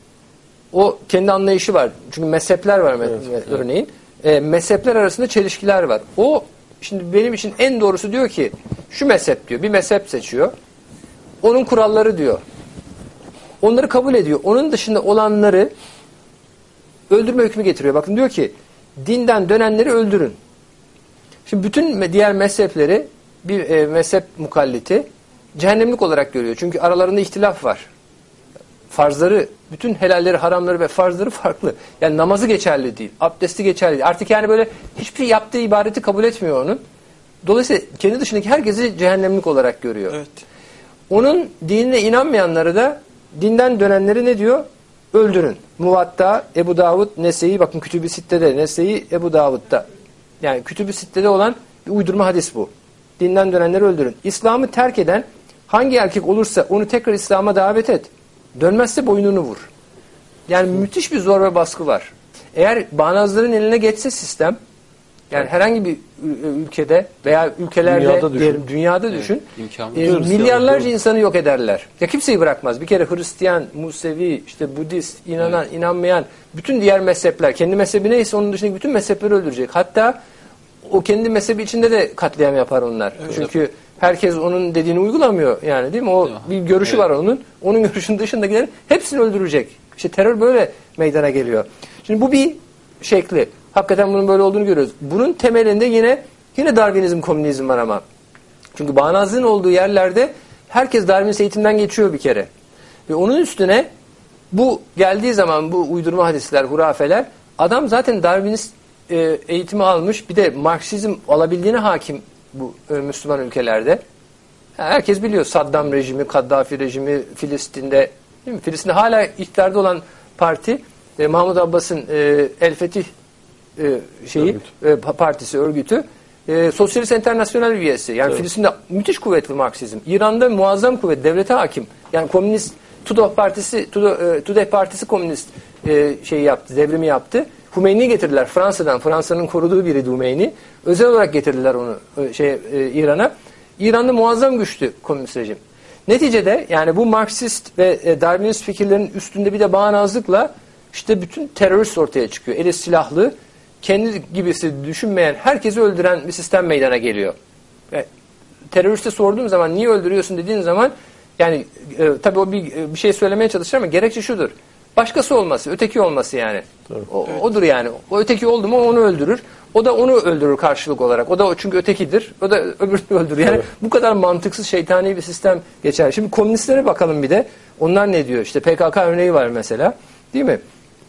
O kendi anlayışı var. Çünkü mezhepler var evet, örneğin. Evet. E, mezhepler arasında çelişkiler var. O şimdi benim için en doğrusu diyor ki şu mezhep diyor. Bir mezhep seçiyor. Onun kuralları diyor. Onları kabul ediyor. Onun dışında olanları öldürme hükmü getiriyor. Bakın diyor ki dinden dönenleri öldürün. Şimdi bütün diğer mezhepleri bir e, mezhep mukalliti cehennemlik olarak görüyor. Çünkü aralarında ihtilaf var. farzları, bütün helalleri, haramları ve farzları farklı. Yani namazı geçerli değil, abdesti geçerli değil. Artık yani böyle hiçbir yaptığı ibadeti kabul etmiyor onun. Dolayısıyla kendi dışındaki herkesi cehennemlik olarak görüyor. Evet. Onun dinine inanmayanları da dinden dönenleri ne diyor? Öldürün. Muvatta, Ebu Davud, Nese'yi, bakın Kütüb-i Sitte'de, Nese'yi, Ebu Davud'da. Yani Kütüb-i Sitte'de olan bir uydurma hadis bu. Dinden dönenleri öldürün. İslam'ı terk eden hangi erkek olursa onu tekrar İslam'a davet et. Dönmezse boynunu vur. Yani müthiş bir zor ve baskı var. Eğer bağnazların eline geçse sistem, yani herhangi bir ülkede veya ülkelerde Dünyada düşün. diyelim, dünyada düşün, imkanı e, yok. milyarlarca insanı yok ederler. Ya kimseyi bırakmaz. Bir kere Hristiyan, Musevi, işte Budist, inanan, evet. inanmayan, bütün diğer mezhepler, kendi mezhebi neyse onun dışındaki bütün mezhepleri öldürecek. Hatta o kendi mezhebi içinde de katliam yapar onlar. Evet. Çünkü herkes onun dediğini uygulamıyor yani, değil mi? O bir görüşü evet. var onun. Onun görüşünün dışındakilerin hepsini öldürecek. İşte terör böyle meydana geliyor. Şimdi bu bir şekli. Hakikaten bunun böyle olduğunu görüyoruz. Bunun temelinde yine yine Darwinizm, komünizm var ama. Çünkü bağnazlığın olduğu yerlerde herkes Darwinist eğitimden geçiyor bir kere. Ve onun üstüne bu geldiği zaman bu uydurma hadisler, hurafeler, adam zaten Darwinist e, eğitimi almış, bir de Marksizm alabildiğine hakim bu e, Müslüman ülkelerde. Yani herkes biliyor Saddam rejimi, Kaddafi rejimi, Filistin'de, değil mi? Filistin'de hala iktidarda olan parti e, Mahmud Abbas'ın e, El Fetih e, şeyi e, partisi, örgütü. E, Sosyalist Enternasyonel üyesi. Yani evet. Filistin'de müthiş kuvvetli Marksizm. İran'da muazzam kuvvet, devlete hakim. Yani komünist Tudeh partisi, Tudeh, e, Tudeh partisi komünist e, şeyi yaptı, devrimi yaptı. Hümeyni'yi getirdiler Fransa'dan. Fransa'nın koruduğu biri Hümeyni. Özel olarak getirdiler onu e, şey e, İran'a. İran'da muazzam güçlü komünist rejim. Neticede yani bu Marksist ve e, Darwinist fikirlerin üstünde bir de bağnazlıkla işte bütün terörist ortaya çıkıyor. Eli silahlı, kendi gibisi düşünmeyen, herkesi öldüren bir sistem meydana geliyor. Ve teröriste sorduğum zaman niye öldürüyorsun dediğin zaman yani e, tabii o bir, bir şey söylemeye çalışır ama gerekçe şudur. Başkası olması, öteki olması yani. O, evet. Odur yani. O öteki oldu mu onu öldürür. O da onu öldürür karşılık olarak. O da çünkü ötekidir. O da öbürünü öldürür. Yani evet. Bu kadar mantıksız, şeytani bir sistem geçer. Şimdi komünistlere bakalım bir de. Onlar ne diyor? İşte P K K örneği var mesela. Değil mi?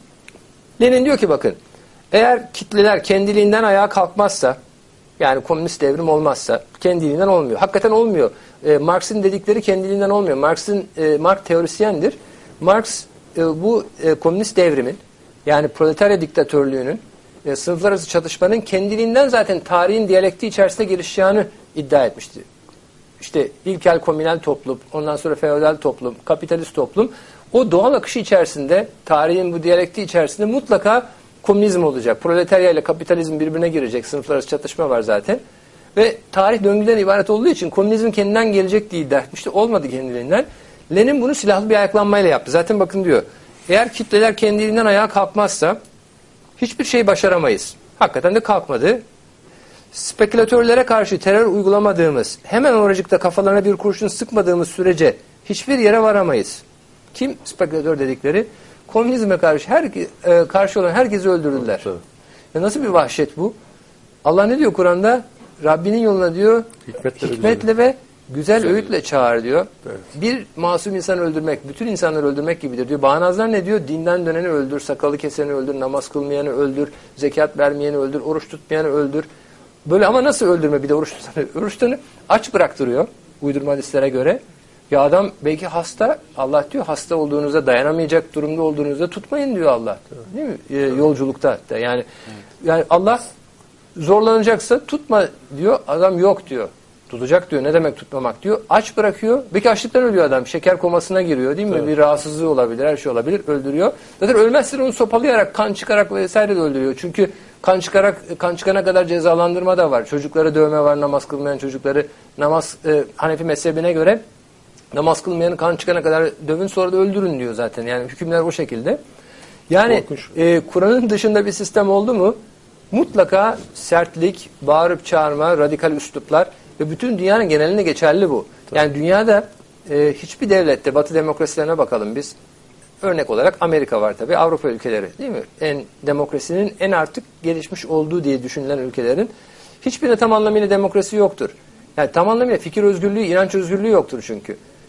Lenin diyor ki bakın, eğer kitleler kendiliğinden ayağa kalkmazsa, yani komünist devrim olmazsa, kendiliğinden olmuyor. Hakikaten olmuyor. E, Marx'ın dedikleri kendiliğinden olmuyor. Marx'ın e, Marx teorisyendir. Marx e, bu e, komünist devrimin, yani proletarya diktatörlüğünün, e, sınıflar arası çatışmanın kendiliğinden zaten tarihin diyalektiği içerisinde gelişeceğini iddia etmişti. İşte ilkel komünal toplum, ondan sonra feodal toplum, kapitalist toplum, o doğal akışı içerisinde, tarihin bu diyalektiği içerisinde mutlaka komünizm olacak. Proletarya ile kapitalizm birbirine girecek. Sınıflar arası çatışma var zaten. Ve tarih döngüden ibaret olduğu için komünizm kendinden gelecek diye iddia etmişti. Olmadı kendiliğinden. Lenin bunu silahlı bir ayaklanmayla yaptı. Zaten bakın diyor, eğer kitleler kendiliğinden ayağa kalkmazsa hiçbir şey başaramayız. Hakikaten de kalkmadı. Spekülatörlere karşı terör uygulamadığımız, hemen oracıkta kafalarına bir kurşun sıkmadığımız sürece hiçbir yere varamayız. Kim spekülatör dedikleri? Komünizme karşı her, e, karşı olan herkesi öldürdüler. Evet. Ya nasıl bir vahşet bu? Allah ne diyor Kur'an'da? Rabbinin yoluna diyor, hikmetle, hikmetle ve güzel, güzel öğütle çağır diyor. Evet. Bir masum insanı öldürmek, bütün insanları öldürmek gibidir diyor. Bağnazlar ne diyor? Dinden döneni öldür, sakalı keseni öldür, namaz kılmayanı öldür, zekat vermeyeni öldür, oruç tutmayanı öldür. Böyle ama nasıl öldürme bir de oruç tutanı? Oruç tutanı aç bıraktırıyor uydurma hadislere göre. Ya adam belki hasta, Allah diyor hasta olduğunuzda, dayanamayacak durumda olduğunuzda tutmayın diyor Allah. Değil mi? Ee, yolculukta da yani evet. Yani Allah zorlanacaksa tutma diyor, adam yok diyor. Tutacak diyor. Ne demek tutmamak diyor. Aç bırakıyor. Belki açlıktan ölüyor adam. Şeker komasına giriyor değil mi? Evet. Bir rahatsızlığı olabilir, her şey olabilir. Öldürüyor. Zaten ölmezse onu sopalayarak, kan çıkarak vesaire de öldürüyor. Çünkü kan çıkarak, kan çıkana kadar cezalandırma da var. Çocukları dövme var, namaz kılmayan çocukları. Namaz e, Hanefi mezhebine göre namaz kılmayanı kan çıkana kadar dövün, sonra da öldürün diyor zaten. Yani hükümler o şekilde. Yani e, Kur'an'ın dışında bir sistem oldu mu mutlaka sertlik, bağırıp çağırma, radikal üsluplar ve bütün dünyanın genelinde geçerli bu. Tabii. Yani dünyada e, hiçbir devlette, Batı demokrasilerine bakalım biz. Örnek olarak Amerika var tabii, Avrupa ülkeleri değil mi? En demokrasinin en artık gelişmiş olduğu diye düşünülen ülkelerin hiçbirinde tam anlamıyla demokrasi yoktur. Yani tam anlamıyla fikir özgürlüğü, inanç özgürlüğü yoktur çünkü.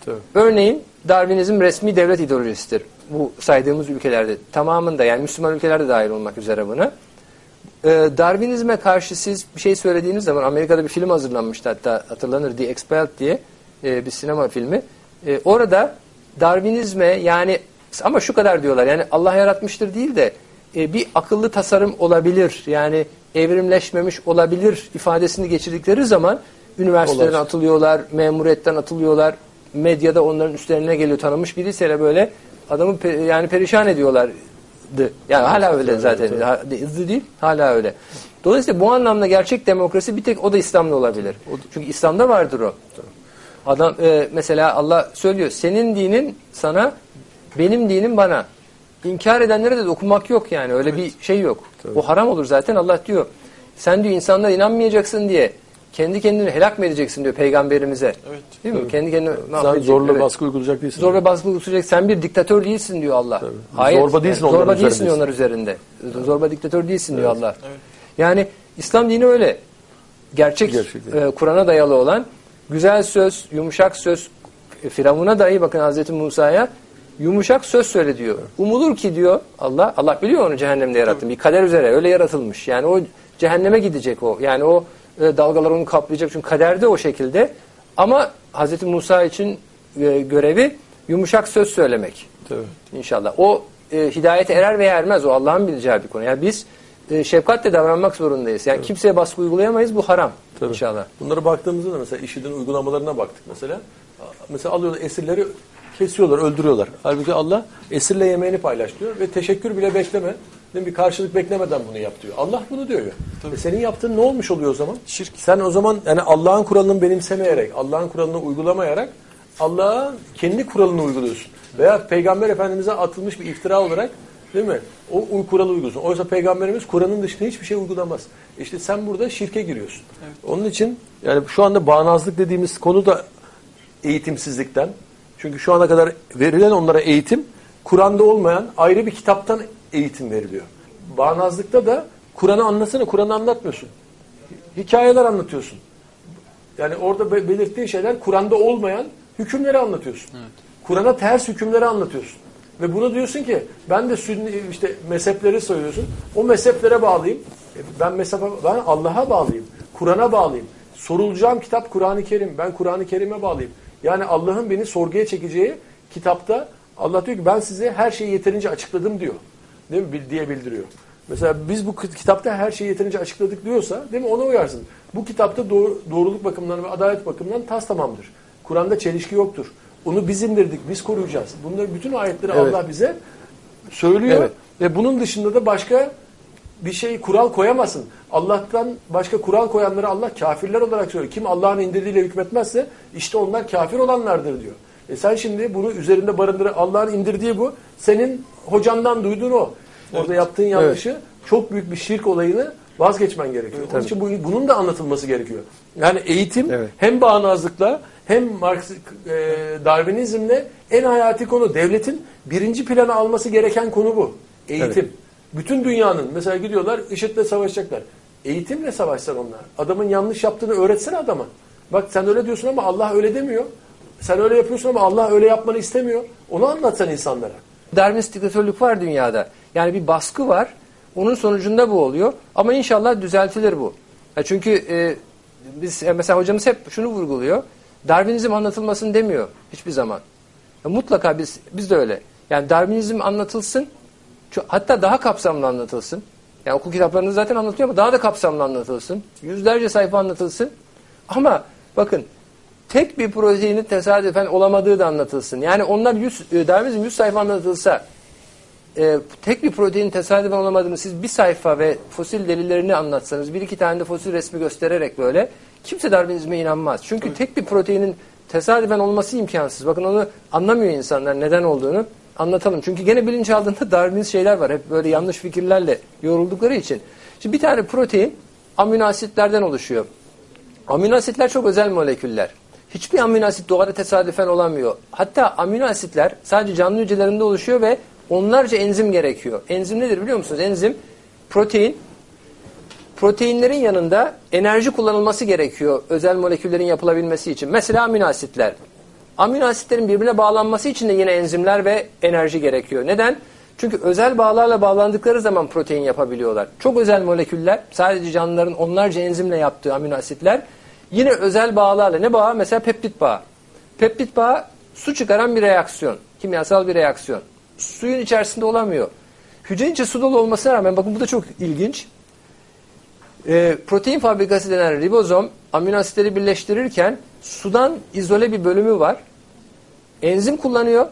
Tabii. Örneğin Darwinizm resmi devlet ideolojisidir. Bu saydığımız ülkelerde tamamında, yani Müslüman ülkelerde dahil olmak üzere buna. Ee, Darwinizme karşı siz bir şey söylediğiniz zaman, Amerika'da bir film hazırlanmıştı hatta, hatırlanır, The Expelled diye e, bir sinema filmi. E, orada Darwinizme, yani ama şu kadar diyorlar, yani Allah yaratmıştır değil de e, bir akıllı tasarım olabilir, yani evrimleşmemiş olabilir ifadesini geçirdikleri zaman üniversiteden Olur. atılıyorlar, memuriyetten atılıyorlar, medyada onların üstlerine geliyor, tanınmış birisiyle böyle adamı pe yani perişan ediyorlardı. Yani hala öyle zaten. Hızlı değil, hala öyle. Dolayısıyla bu anlamda gerçek demokrasi bir tek o da İslam'da olabilir. Çünkü İslam'da vardır o. Adam e, mesela Allah söylüyor, senin dinin sana, benim dinim bana. İnkar edenlere de dokunmak yok yani. Öyle evet. bir şey yok. Tabii. O haram olur zaten. Allah diyor, sen diyor insanlara inanmayacaksın diye kendi kendini helak mı edeceksin diyor peygamberimize. Evet. Değil mi? Tabii. Kendi kendine sen zorla evet. baskı uygulayacak değilsin. Zorla diyor. baskı uygulayacak. Sen bir diktatör değilsin diyor Allah. Tabii. Hayır. Zorba değilsin yani, onlar zorba değilsin onlar üzerinde. Evet. Zorba diktatör değilsin evet. diyor Allah. Evet. Yani İslam dini öyle. Gerçek e, Kur'an'a dayalı olan güzel söz, yumuşak söz, Firavun'a dahi bakın Hazreti Musa'ya yumuşak söz söyle diyor. Umulur ki diyor Allah, Allah biliyor onu cehennemde yarattım. Bir kader üzere öyle yaratılmış. Yani o cehenneme gidecek o. Yani o e, dalgalar onu kaplayacak. Çünkü kaderde o şekilde. Ama Hazreti Musa için e, görevi yumuşak söz söylemek. Tabii. İnşallah. O e, hidayete erer veya ermez. O Allah'ın bileceği bir konu. Yani biz e, şefkatle davranmak zorundayız. Yani evet. kimseye baskı uygulayamayız. Bu haram. Tabii. İnşallah. Bunlara baktığımızda da mesela IŞİD'in uygulamalarına baktık mesela. Mesela alıyorlar esirleri, kesiyorlar, öldürüyorlar. Halbuki Allah esirle yemeğini paylaş diyor ve teşekkür bile bekleme. Bir karşılık beklemeden bunu yap diyor. Allah bunu diyor. E senin yaptığın ne olmuş oluyor o zaman? Şirk. Sen o zaman yani Allah'ın kuralını benimsemeyerek, Allah'ın kuralını uygulamayarak Allah'ın kendi kuralını uyguluyorsun. Veya Peygamber Efendimiz'e atılmış bir iftira olarak, değil mi? O kuralı uyguluyorsun. Oysa Peygamberimiz Kur'an'ın dışında hiçbir şey uygulamaz. İşte sen burada şirke giriyorsun. Evet. Onun için yani şu anda bağnazlık dediğimiz konu da eğitimsizlikten. Çünkü şu ana kadar verilen onlara eğitim Kur'an'da olmayan ayrı bir kitaptan eğitim veriliyor. Bağnazlıkta da Kur'an'ı anlasana, Kur'an'ı anlatmıyorsun. Hikayeler anlatıyorsun. Yani orada belirttiğin şeyler Kur'an'da olmayan hükümleri anlatıyorsun. Evet. Kur'an'a ters hükümleri anlatıyorsun. Ve bunu diyorsun ki ben de sünni işte mezhepleri söylüyorsun. O mezheplere bağlıyım. Ben mezhebe, ben Allah'a bağlıyım. Kur'an'a bağlıyım. Sorulacağım kitap Kur'an-ı Kerim. Ben Kur'an-ı Kerim'e bağlıyım. Yani Allah'ın beni sorguya çekeceği kitapta Allah diyor ki ben size her şeyi yeterince açıkladım diyor. Değil mi? Diye bildiriyor. Mesela biz bu kitapta her şeyi yeterince açıkladık diyorsa, değil mi? Ona uyarsın. Bu kitapta doğru, doğruluk bakımından ve adalet bakımından tas tamamdır. Kur'an'da çelişki yoktur. Onu biz indirdik, biz koruyacağız. Bunları bütün ayetleri evet. Allah bize söylüyor. Evet. Ve bunun dışında da başka bir şey, kural koyamasın. Allah'tan başka kural koyanları Allah kafirler olarak söylüyor. Kim Allah'ın indirdiğiyle hükmetmezse işte onlar kafir olanlardır diyor. E sen şimdi bunu üzerinde barındırı Allah'ın indirdiği bu. Senin hocandan duyduğun o. Orada evet. yaptığın yanlışı evet. çok büyük bir şirk olayını vazgeçmen gerekiyor. Evet, Onun için bu, bunun da anlatılması gerekiyor. Yani eğitim evet. hem bağnazlıkla hem Marks, e, Darwinizmle en hayati konu. Devletin birinci plana alması gereken konu bu. Eğitim. Evet. Bütün dünyanın mesela gidiyorlar IŞİD'le savaşacaklar. Eğitimle savaşsan onlar. Adamın yanlış yaptığını öğretsene adama. Bak sen öyle diyorsun ama Allah öyle demiyor. Sen öyle yapıyorsun ama Allah öyle yapmanı istemiyor. Onu anlatsan insanlara. Darwinist diktatörlük var dünyada. Yani bir baskı var. Onun sonucunda bu oluyor. Ama inşallah düzeltilir bu. Ya çünkü e, biz mesela hocamız hep şunu vurguluyor. Darwinizm anlatılmasın demiyor hiçbir zaman. Ya mutlaka biz biz de öyle. Yani Darwinizm anlatılsın. Hatta daha kapsamlı anlatılsın. Yani okul kitaplarında zaten anlatıyor ama daha da kapsamlı anlatılsın. Yüzlerce sayfa anlatılsın. Ama bakın tek bir proteinin tesadüfen olamadığı da anlatılsın. Yani onlar yüz, Darwinizm yüz sayfa anlatılsa e, tek bir proteinin tesadüfen olamadığını siz bir sayfa ve fosil delillerini anlatsanız bir iki tane de fosil resmi göstererek böyle kimse Darwinizme inanmaz. Çünkü evet. tek bir proteinin tesadüfen olması imkansız. Bakın onu anlamıyor insanlar neden olduğunu. Anlatalım. Çünkü gene bilinçaltında Darwinist şeyler var. Hep böyle yanlış fikirlerle yoruldukları için. Şimdi bir tane protein amino asitlerden oluşuyor. Amino asitler çok özel moleküller. Hiçbir amino asit doğada tesadüfen olamıyor. Hatta amino asitler sadece canlı hücrelerinde oluşuyor ve onlarca enzim gerekiyor. Enzim nedir biliyor musunuz? Enzim protein. Proteinlerin yanında enerji kullanılması gerekiyor özel moleküllerin yapılabilmesi için. Mesela amino asitler. Amino asitlerin birbirine bağlanması için de yine enzimler ve enerji gerekiyor. Neden? Çünkü özel bağlarla bağlandıkları zaman protein yapabiliyorlar. Çok özel moleküller, sadece canlıların onlarca enzimle yaptığı amino asitler yine özel bağlarla. Ne bağı? Mesela peptit bağı. Peptit bağı su çıkaran bir reaksiyon. Kimyasal bir reaksiyon. Suyun içerisinde olamıyor. Hücrenin içi su dolu olmasına rağmen, bakın bu da çok ilginç. E, protein fabrikası denen ribozom amino asitleri birleştirirken sudan izole bir bölümü var. Enzim kullanıyor.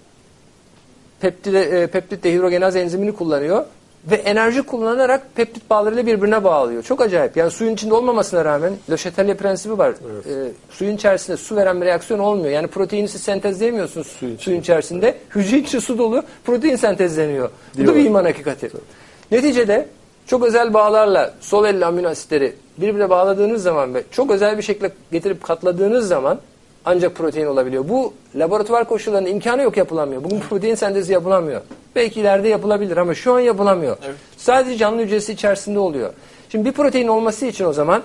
Peptit, e, peptit dehidrogenaz enzimini kullanıyor. Ve enerji kullanarak peptit bağlarıyla birbirine bağlıyor. Çok acayip. Yani suyun içinde olmamasına rağmen Le Chatelier prensibi var. Evet. E, suyun içerisinde su veren bir reaksiyon olmuyor. Yani proteini siz sentezleyemiyorsunuz suyun, suyun içerisinde. Hücre içi su dolu, protein sentezleniyor. Bu da bir iman hakikati. Tabii. Neticede çok özel bağlarla sol elle amino asitleri birbirine bağladığınız zaman ve çok özel bir şekilde getirip katladığınız zaman ancak protein olabiliyor. Bu laboratuvar koşullarında imkanı yok, yapılamıyor. Bugün protein sentezi yapılamıyor. Belki ileride yapılabilir ama şu an yapılamıyor. Evet. Sadece canlı hücresi içerisinde oluyor. Şimdi bir protein olması için o zaman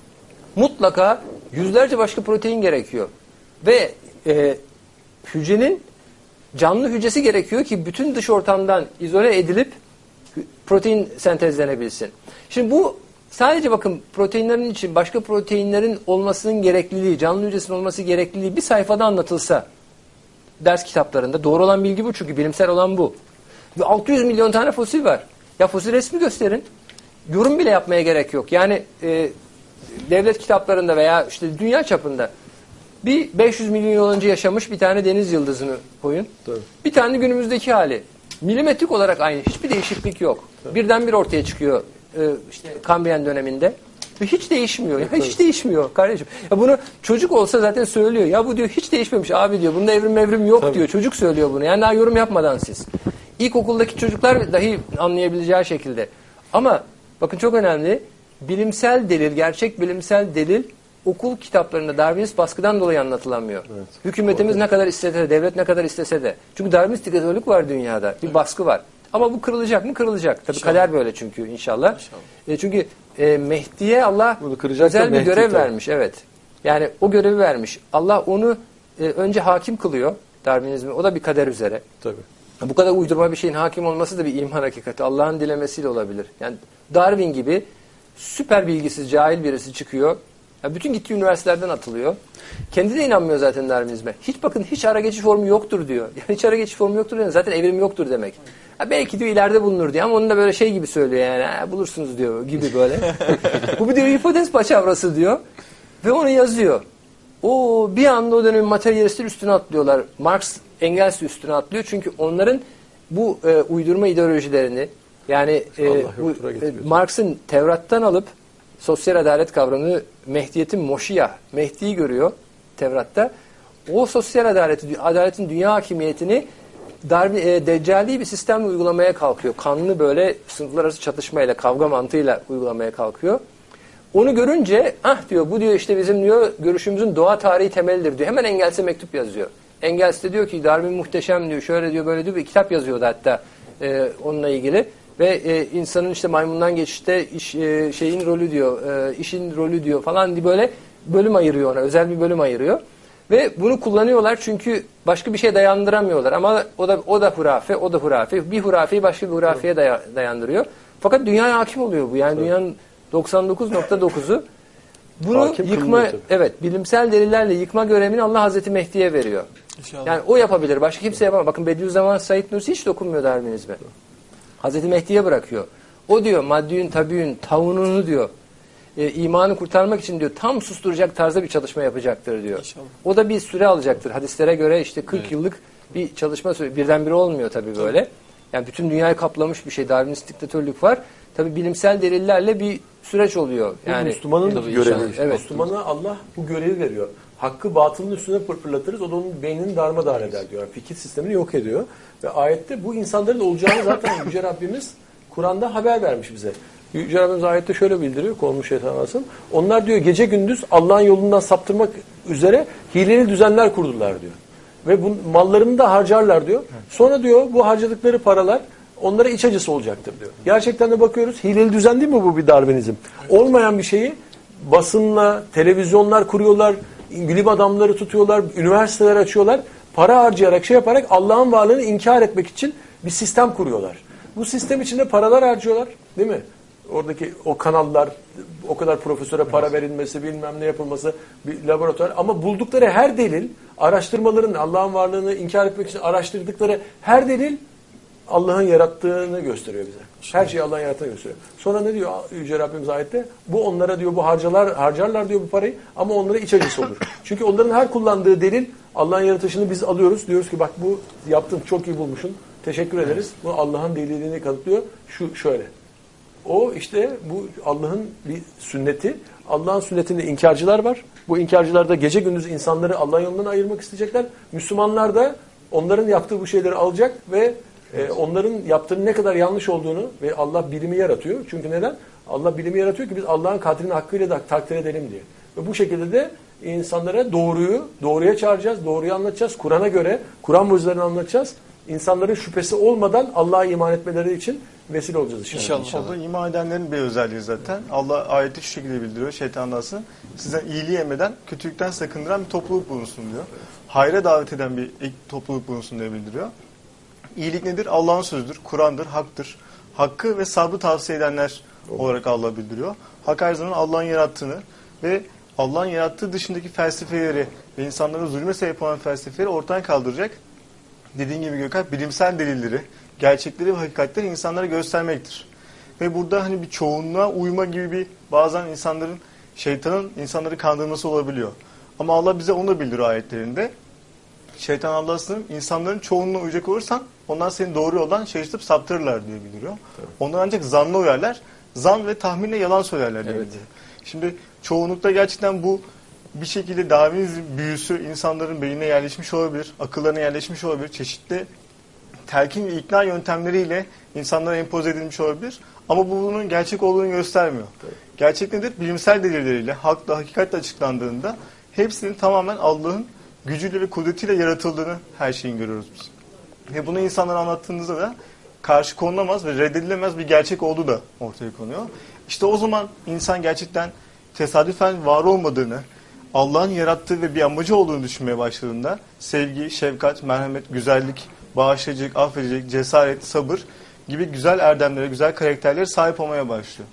mutlaka yüzlerce başka protein gerekiyor. Ve e, hücrenin canlı hücresi gerekiyor ki bütün dış ortamdan izole edilip protein sentezlenebilsin. Şimdi bu sadece bakın proteinlerin için başka proteinlerin olmasının gerekliliği, canlı hücresinin olması gerekliliği bir sayfada anlatılsa ders kitaplarında, doğru olan bilgi bu çünkü bilimsel olan bu. Ve altı yüz milyon tane fosil var. Ya fosil resmi gösterin. Yorum bile yapmaya gerek yok. Yani e, devlet kitaplarında veya işte dünya çapında bir beş yüz milyon yıl önce yaşamış bir tane deniz yıldızını koyun. Tabii. Bir tane günümüzdeki hali. Milimetrik olarak aynı. Hiçbir değişiklik yok. Tabii. Birdenbire ortaya çıkıyor e, işte Kambriyen döneminde. Ve hiç değişmiyor. Ya, hiç değişmiyor kardeşim. Ya bunu çocuk olsa zaten söylüyor. Ya bu diyor hiç değişmemiş abi diyor. Bunda evrim evrim yok Tabii. diyor. Çocuk söylüyor bunu. Yani daha yorum yapmadan siz. İlkokuldaki çocuklar dahi anlayabileceği şekilde. Ama bakın çok önemli. Bilimsel delil, gerçek bilimsel delil okul kitaplarında Darwinist baskıdan dolayı anlatılamıyor. Evet. Hükümetimiz ne kadar istese de, devlet ne kadar istese de. Çünkü Darwinist diktatörlük var dünyada. Bir evet. baskı var. Ama bu kırılacak mı? Kırılacak. Tabii kader böyle çünkü inşallah. inşallah. E, çünkü e, Mehdi'ye Allah özel bir görev tabii. vermiş. Evet. Yani o görevi vermiş. Allah onu e, önce hakim kılıyor Darwinizmi. O da bir kader üzere. Tabii. Bu kadar uydurma bir şeyin hakim olması da bir iman hakikati. Allah'ın dilemesiyle olabilir. Yani Darwin gibi süper bilgisiz, cahil birisi çıkıyor. Ya bütün gittiği üniversitelerden atılıyor. Kendi de inanmıyor zaten Darwinizme. Hiç bakın hiç ara geçiş formu yoktur diyor. Yani hiç ara geçiş formu yoktur diyor. Zaten evrim yoktur demek. Ya belki diyor ileride bulunur diyor ama onun da böyle şey gibi söylüyor yani. Ha, bulursunuz diyor gibi böyle. Bu bir diyor hipotez paçavrası diyor. Ve onu yazıyor. O bir anda o dönemin materyalistler üstüne atlıyorlar. Marx, Engels üstüne atlıyor. Çünkü onların bu e, uydurma ideolojilerini yani e, e, Marx'ın Tevrat'tan alıp sosyal adalet kavramını Mehdiyet'in Moşiyah, Mehdi'yi görüyor Tevrat'ta. O sosyal adaleti, adaletin dünya hakimiyetini Darbi, e, deccali bir sistemle uygulamaya kalkıyor. Kanlı böyle sınıflar arası çatışmayla, kavga mantığıyla uygulamaya kalkıyor. Onu görünce ah diyor bu diyor işte bizim diyor görüşümüzün doğa tarihi temelidir diyor. Hemen Engels'e mektup yazıyor. Engels de diyor ki Darwin muhteşem diyor. Şöyle diyor böyle diyor bir kitap yazıyordu hatta e, onunla ilgili. Ve e, insanın işte maymundan geçişte iş, e, şeyin rolü diyor, e, işin rolü diyor falan diye böyle bölüm ayırıyor ona. Özel bir bölüm ayırıyor. Ve bunu kullanıyorlar çünkü başka bir şey dayandıramıyorlar. Ama o da o da hurafe, o da hurafe. Bir hurafeyi başka bir hurafeye daya, dayandırıyor. Fakat dünyaya hakim oluyor bu. Yani evet. Dünyanın doksan dokuz nokta dokuzu bunu hakim yıkma, evet bilimsel delillerle yıkma görevini Allah Hazreti Mehdi'ye veriyor. İnşallah. Yani o yapabilir. Başka kimse yapamaz. Bakın Bediüzzaman Said Nursi hiç dokunmuyor Darwinizme. Hazreti Mehdi'ye bırakıyor. O diyor maddiyün, tabiün, tavununu diyor e, imanı kurtarmak için diyor tam susturacak tarzda bir çalışma yapacaktır diyor. İnşallah. O da bir süre alacaktır. Hadislere göre işte kırk evet. yıllık bir çalışma süre. Birdenbire olmuyor tabii böyle. Yani bütün dünyayı kaplamış bir şey. Darwinist diktatörlük var. Tabii bilimsel delillerle bir süreç oluyor. Yani Müslümanın da görevi. Evet. Müslümana Allah bu görevi veriyor. Hakkı batılın üstüne fırlatırız. O da onun beynini darmadağın eder diyor. Yani fikir sistemini yok ediyor. Ve ayette bu insanların olacağını zaten Yüce Rabbimiz Kur'an'da haber vermiş bize. Yüce Rabbimiz ayette şöyle bildiriyor. Kovulmuş şeytan alsın. Onlar diyor gece gündüz Allah'ın yolundan saptırmak üzere hileli düzenler kurdular diyor. Ve bu mallarını da harcarlar diyor. Sonra diyor bu harcadıkları paralar onlara iç acısı olacaktır diyor. Gerçekten de bakıyoruz. Hileli düzen değil mi bu bir Darwinizm? Olmayan bir şeyi basınla, televizyonlar kuruyorlar, bilim adamları tutuyorlar, üniversiteler açıyorlar. Para harcayarak, şey yaparak Allah'ın varlığını inkar etmek için bir sistem kuruyorlar. Bu sistem içinde paralar harcıyorlar, değil mi? Oradaki o kanallar, o kadar profesöre para verilmesi, bilmem ne yapılması, bir laboratuvar. Ama buldukları her delil, araştırmaların, Allah'ın varlığını inkar etmek için araştırdıkları her delil Allah'ın yarattığını gösteriyor bize. Her şeyi Allah'ın yarattığını gösteriyor. Sonra ne diyor Yüce Rabbimiz ayette? Bu onlara diyor, bu harcalar, harcarlar diyor bu parayı ama onlara iç acısı olur. Çünkü onların her kullandığı delil Allah'ın yaratışını biz alıyoruz. Diyoruz ki bak bu yaptın, çok iyi bulmuşsun. Teşekkür ederiz. Bu Allah'ın delilini kanıtlıyor. Şu şöyle. O işte bu Allah'ın bir sünneti. Allah'ın sünnetinde inkarcılar var. Bu inkarcılar da gece gündüz insanları Allah'ın yolundan ayırmak isteyecekler. Müslümanlar da onların yaptığı bu şeyleri alacak ve e, onların yaptığının ne kadar yanlış olduğunu ve Allah bilimi yaratıyor. Çünkü neden? Allah bilimi yaratıyor ki biz Allah'ın kadrini hakkıyla da takdir edelim diye. Ve bu şekilde de insanlara doğruyu, doğruya çağıracağız, doğruyu anlatacağız. Kur'an'a göre, Kur'an mucizelerini anlatacağız. İnsanların şüphesi olmadan Allah'a iman etmeleri için vesile olacağız inşallah. İnşallah. İnşallah. O da iman edenlerin bir özelliği zaten. Allah ayeti şu şekilde bildiriyor. Şeytandan sizden iyiliği emreden, kötülükten sakındıran bir topluluk bulunsun diyor. Hayra davet eden bir topluluk bulunsun diye bildiriyor. İyilik nedir? Allah'ın sözüdür, Kur'an'dır, haktır. Hakkı ve sabrı tavsiye edenler olarak Allah bildiriyor. Hak her zaman Allah'ın yarattığını ve Allah'ın yarattığı dışındaki felsefeleri ve insanların zulme sebep olan felsefeleri ortadan kaldıracak. Dediğin gibi Gökhan, bilimsel delilleri, gerçekleri ve hakikatleri insanlara göstermektir. Ve burada hani bir çoğunluğa uyma gibi bir bazen insanların, şeytanın insanları kandırması olabiliyor. Ama Allah bize onu bildiriyor ayetlerinde. Şeytan Allah'a sınırım, insanların çoğunluğuna uyacak olursan onlar seni doğru yoldan şaşırtıp saptırırlar diye bildiriyor. Evet. Onlar ancak zanla uyarlar. Zan ve tahminle yalan söylerler diye evet. bildiriyor. Şimdi çoğunlukta gerçekten bu bir şekilde Darwinizm büyüsü insanların beynine yerleşmiş olabilir, akıllarına yerleşmiş olabilir, çeşitli telkin ve ikna yöntemleriyle insanlara empoze edilmiş olabilir. Ama bu bunun gerçek olduğunu göstermiyor. Evet. Gerçek nedir? Bilimsel delilleriyle, hakla, hakikatle açıklandığında hepsinin tamamen Allah'ın gücüyle ve kudretiyle yaratıldığını her şeyin görüyoruz biz. Ve bunu insanlara anlattığınızda da karşı konulamaz ve reddedilemez bir gerçek olduğu da ortaya konuyor. İşte o zaman insan gerçekten tesadüfen var olmadığını, Allah'ın yarattığı ve bir amacı olduğunu düşünmeye başladığında sevgi, şefkat, merhamet, güzellik, bağışlayıcılık, affedicilik, cesaret, sabır gibi güzel erdemlere, güzel karakterlere sahip olmaya başlıyor.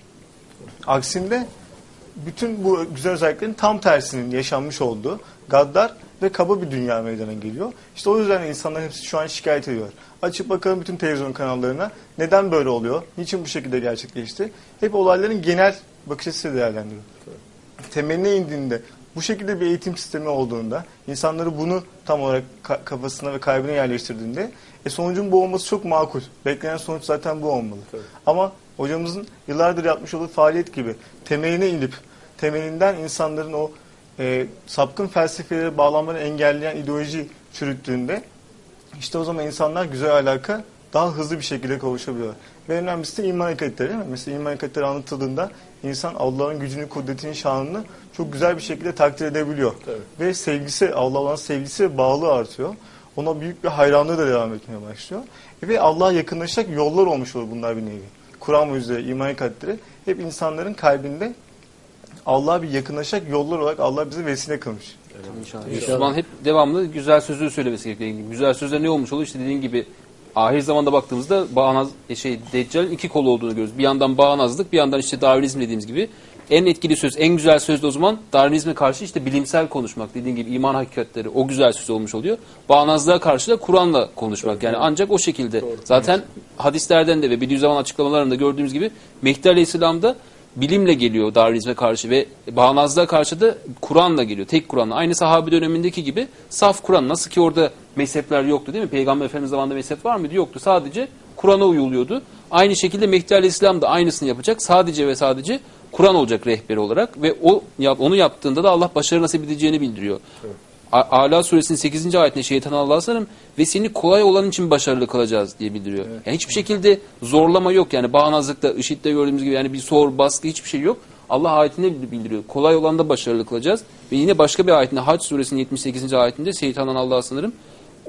Aksinde bütün bu güzel özelliklerin tam tersinin yaşanmış olduğu gaddar ve kaba bir dünya meydana geliyor. İşte o yüzden insanlar hepsi şu an şikayet ediyor. Açıp bakalım bütün televizyon kanallarına neden böyle oluyor, niçin bu şekilde gerçekleşti. Hep olayların genel bakış açısı değerlendiriyor. Temeline indiğinde bu şekilde bir eğitim sistemi olduğunda, insanları bunu tam olarak kafasına ve kalbine yerleştirdiğinde e sonucun bu olması çok makul. Beklenen sonuç zaten bu olmalı. Evet. Ama hocamızın yıllardır yapmış olduğu faaliyet gibi temeline inip, temelinden insanların o e, sapkın felsefelere bağlanmalarını engelleyen ideoloji çürüttüğünde işte o zaman insanlar güzel alaka daha hızlı bir şekilde kavuşabiliyorlar. Ve önemlisi de iman hakikatleri değil mi? Mesela iman hakikatleri anlatıldığında insan Allah'ın gücünü, kudretinin, şanını çok güzel bir şekilde takdir edebiliyor. Evet. Ve sevgisi, Allah'a olan sevgisi ve bağlılığı artıyor. Ona büyük bir hayranlığı da devam etmeye başlıyor. E ve Allah'a yakınlaşacak yollar olmuş olur bunlar bir nevi. Kur'an mucizeleri, iman hakikatleri hep insanların kalbinde Allah'a bir yakınlaşacak yollar olarak Allah bize vesile kılmış. Evet, İnşallah. Müslüman hep devamlı güzel sözü söylemesi gerekiyor. Güzel sözler ne olmuş oluyor? İşte dediğin gibi ahir zamanda baktığımızda bağnaz, şey, Deccal'in iki kolu olduğunu görüyoruz. Bir yandan bağnazlık, bir yandan işte Darwinizm dediğimiz gibi. En etkili söz, en güzel söz de o zaman Darwinizme karşı işte bilimsel konuşmak. Dediğin gibi iman hakikatleri o güzel söz olmuş oluyor. Bağnazlığa karşı da Kur'an'la konuşmak. Yani ancak o şekilde. Doğru. Zaten hadislerden de ve Bediüzzaman açıklamalarında gördüğümüz gibi Mehdi Aleyhisselam'da bilimle geliyor Darwinizme karşı ve bağnazlığa karşı da Kur'an'la geliyor. Tek Kur'an'la. Aynı sahabe dönemindeki gibi saf Kur'an. Nasıl ki orada mezhepler yoktu değil mi? Peygamber Efendimiz zamanında mezhep var mıydı? Yoktu. Sadece Kur'an'a uyuluyordu. Aynı şekilde Mehdi Aleyhisselam da aynısını yapacak. Sadece ve sadece Kur'an olacak rehberi olarak ve o onu yaptığında da Allah başarı nasip edeceğini bildiriyor. Evet. Ala suresinin sekizinci ayetinde şeytan Allah'a sanırım ve seni kolay olan için başarılı kılacağız diye bildiriyor. Evet. Yani hiçbir şekilde zorlama yok yani bağnazlıkta, IŞİD'de gördüğümüz gibi yani bir sor, baskı hiçbir şey yok. Allah ayetinde bildiriyor. Kolay olanda başarılı kılacağız. Ve yine başka bir ayetinde Hac suresinin yetmiş sekizinci ayetinde şeytandan Allah'a sanırım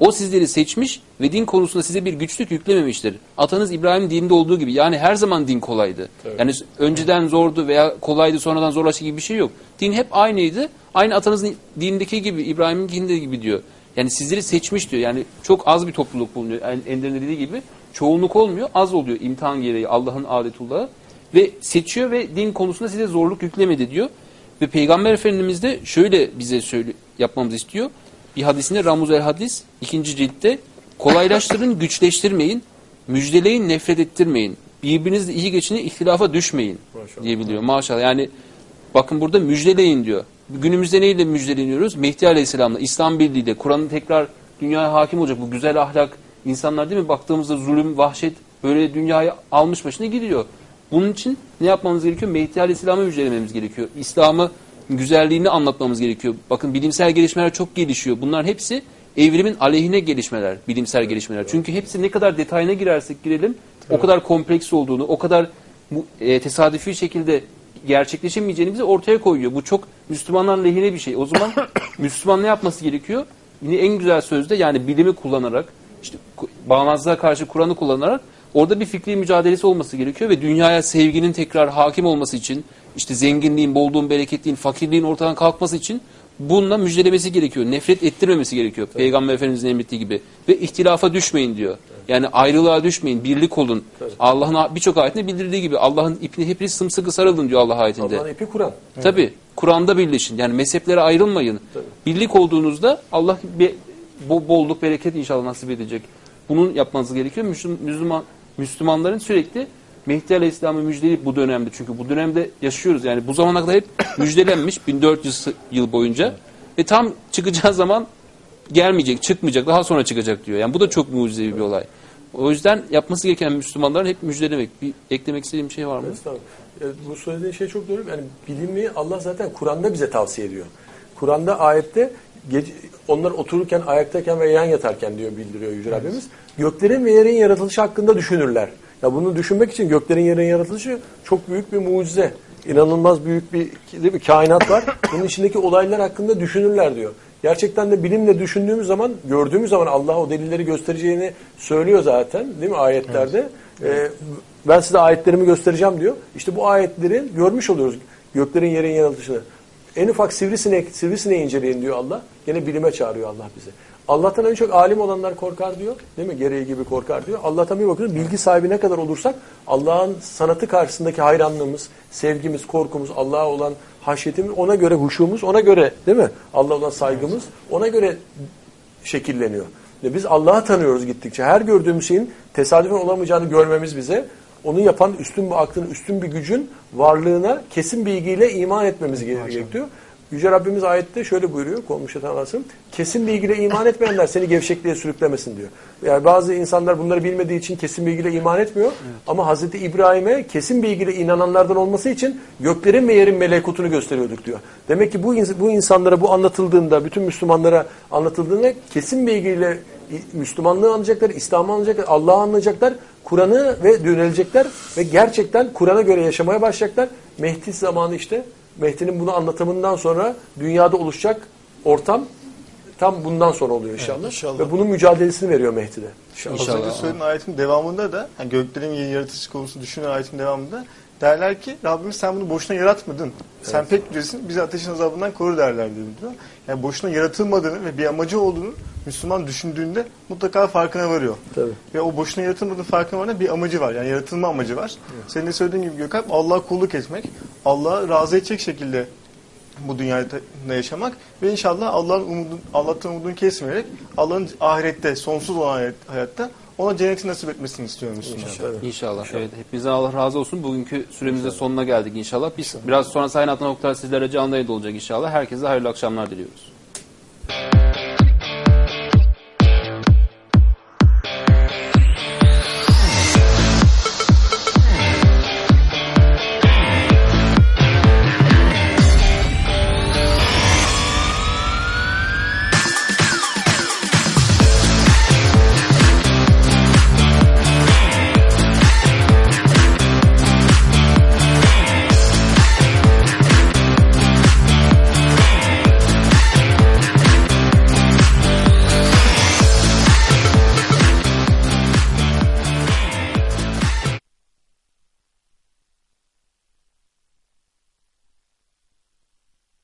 O sizleri seçmiş ve din konusunda size bir güçlük yüklememiştir. Atanız İbrahim dininde olduğu gibi. Yani her zaman din kolaydı. Evet. Yani önceden zordu veya kolaydı sonradan zorlaştı gibi bir şey yok. Din hep aynıydı. Aynı atanızın dinindeki gibi, İbrahim'in dininde gibi diyor. Yani sizleri seçmiş diyor. Yani çok az bir topluluk bulunuyor. Yani Ender'in dediği gibi çoğunluk olmuyor. Az oluyor imtihan gereği Allah'ın adetullahı. Ve seçiyor ve din konusunda size zorluk yüklemedi diyor. Ve Peygamber Efendimiz de şöyle bize söyle, yapmamızı istiyor. Bir hadisinde Ramuz el Hadis ikinci ciltte kolaylaştırın, güçleştirmeyin, müjdeleyin, nefret ettirmeyin. Birbirinizle iyi geçinin, ihtilafa düşmeyin diyebiliyor. Maşallah. Yani bakın burada müjdeleyin diyor. Günümüzde neyle müjdeleniyoruz? Mehdi Aleyhisselam'la, İslam Birliği'yle, Kur'an'ın tekrar dünyaya hakim olacak bu güzel ahlak. İnsanlar değil mi? Baktığımızda zulüm, vahşet böyle dünyayı almış başına gidiyor. Bunun için ne yapmamız gerekiyor? Mehdi Aleyhisselam'ı müjdelememiz gerekiyor. İslam'ı güzelliğini anlatmamız gerekiyor. Bakın bilimsel gelişmeler çok gelişiyor. Bunlar hepsi evrimin aleyhine gelişmeler, bilimsel gelişmeler. Çünkü hepsi ne kadar detayına girersek girelim, o kadar kompleks olduğunu, o kadar e, tesadüfi şekilde gerçekleşemeyeceğini bize ortaya koyuyor. Bu çok Müslümanların lehine bir şey. O zaman Müslüman ne yapması gerekiyor? Yine en güzel sözde yani bilimi kullanarak, işte bağnazlığa karşı Kur'an'ı kullanarak orada bir fikri mücadelesi olması gerekiyor ve dünyaya sevginin tekrar hakim olması için, işte zenginliğin, bolluğun, bereketliğin, fakirliğin ortadan kalkması için bununla müjdelemesi gerekiyor. Nefret ettirmemesi gerekiyor. Tabii. Peygamber Efendimiz'in emrettiği gibi. Ve ihtilafa düşmeyin diyor. Tabii. Yani ayrılığa düşmeyin, birlik olun. Allah'ın birçok ayetinde bildirdiği gibi Allah'ın ipine hepiniz sımsıkı sarılın diyor Allah ayetinde. Allah'ın ipi Kur'an. Tabii. Kur'an'da birleşin. Yani mezheplere ayrılmayın. Tabii. Birlik olduğunuzda Allah bir bolluk, bereket inşallah nasip edecek. Bunun yapmanız gerekiyor. Müslüman, Müslümanların sürekli Mehdi Aleyhisselam'ı müjdeleyip bu dönemde, çünkü bu dönemde yaşıyoruz yani bu zamana kadar hep müjdelenmiş bin dört yüz yıl boyunca evet. Ve tam çıkacağı zaman gelmeyecek, çıkmayacak, daha sonra çıkacak diyor. Yani bu da çok mucizevi bir olay. O yüzden yapması gereken Müslümanların hep müjdelemek. Bir eklemek istediğim bir şey var mı? Evet, tamam. Evet, bu söylediğin şey çok doğru. Yani bilimi Allah zaten Kur'an'da bize tavsiye ediyor. Kur'an'da ayette gece, onlar otururken, ayaktayken ve yan yatarken diyor, bildiriyor Yüce evet. Rabbimiz. Göklerin ve yerin yaratılışı hakkında düşünürler. Ya bunu düşünmek için göklerin yerin yaratılışı çok büyük bir mucize. İnanılmaz büyük bir, değil mi, kainat var. Bunun içindeki olaylar hakkında düşünürler diyor. Gerçekten de bilimle düşündüğümüz zaman, gördüğümüz zaman Allah o delilleri göstereceğini söylüyor zaten, değil mi, ayetlerde. Evet. Ee, ben size ayetlerimi göstereceğim diyor. İşte bu ayetleri görmüş oluyoruz. Göklerin yerin yaratılışını. En ufak sivrisinek, sivrisineği inceleyin diyor Allah. Gene bilime çağırıyor Allah bizi. Allah'tan en çok alim olanlar korkar diyor. Değil mi? Gereği gibi korkar diyor. Allah'tan bir bakıyoruz. Bilgi sahibi ne kadar olursak Allah'ın sanatı karşısındaki hayranlığımız, sevgimiz, korkumuz, Allah'a olan haşyetimiz, ona göre huşumuz, ona göre, değil mi? Allah'a olan saygımız ona göre şekilleniyor. Ve biz Allah'ı tanıyoruz gittikçe. Her gördüğümüz şeyin tesadüfen olamayacağını görmemiz bize, onu yapan üstün bir aklın, üstün bir gücün varlığına kesin bilgiyle iman etmemiz gerekiyor. Yüce Rabbimiz ayette şöyle buyuruyor, Konmuş Yatan Allah'ım, kesin bilgiyle iman etmeyenler seni gevşekliğe sürüklemesin diyor. Yani bazı insanlar bunları bilmediği için kesin bilgiyle iman etmiyor. Evet. Ama Hazreti İbrahim'e kesin bilgiyle inananlardan olması için göklerin ve yerin melekutunu gösteriyorduk diyor. Demek ki bu, bu insanlara bu anlatıldığında, bütün Müslümanlara anlatıldığında kesin bilgiyle Müslümanlığı anlayacaklar, İslam'ı anlayacaklar, Allah'ı anlayacaklar, Kur'an'ı ve yönelecekler ve gerçekten Kur'an'a göre yaşamaya başlayacaklar. Mehdi zamanı işte, Mehdi'nin bunu anlatımından sonra dünyada oluşacak ortam tam bundan sonra oluyor inşallah. Evet, inşallah. Ve bunun mücadelesini veriyor Mehdi'de. İnşallah. Az önce söylediğin ayetin devamında da, yani göklerin yeni yaratıcı konusu düşünen ayetin devamında derler ki Rabbimiz sen bunu boşuna yaratmadın. Sen evet. pek yücesin, bizi ateşin azabından koru derler diyor. Yani boşuna yaratılmadığını ve bir amacı olduğunu Müslüman düşündüğünde mutlaka farkına varıyor. Tabii. Ve o boşuna yaratılmadığının farkına varına bir amacı var. Yani yaratılma amacı var. Evet. Senin de söylediğin gibi Gökalp, Allah'a kulluk etmek, Allah'a razı edecek şekilde bu dünyada yaşamak ve inşallah Allah'ın umudun, Allah'tan umudunu kesmeyerek Allah'ın ahirette, sonsuz olan hayatta ona cenneti nasip etmesini istiyorum Müslüman. İnşallah. İnşallah. İnşallah. Evet, hepinize Allah razı olsun. Bugünkü süremizde sonuna geldik inşallah. Biz inşallah. Biraz sonra Sayın Adnan Oktar sizlere canlı yayında olacak inşallah. Herkese hayırlı akşamlar diliyoruz.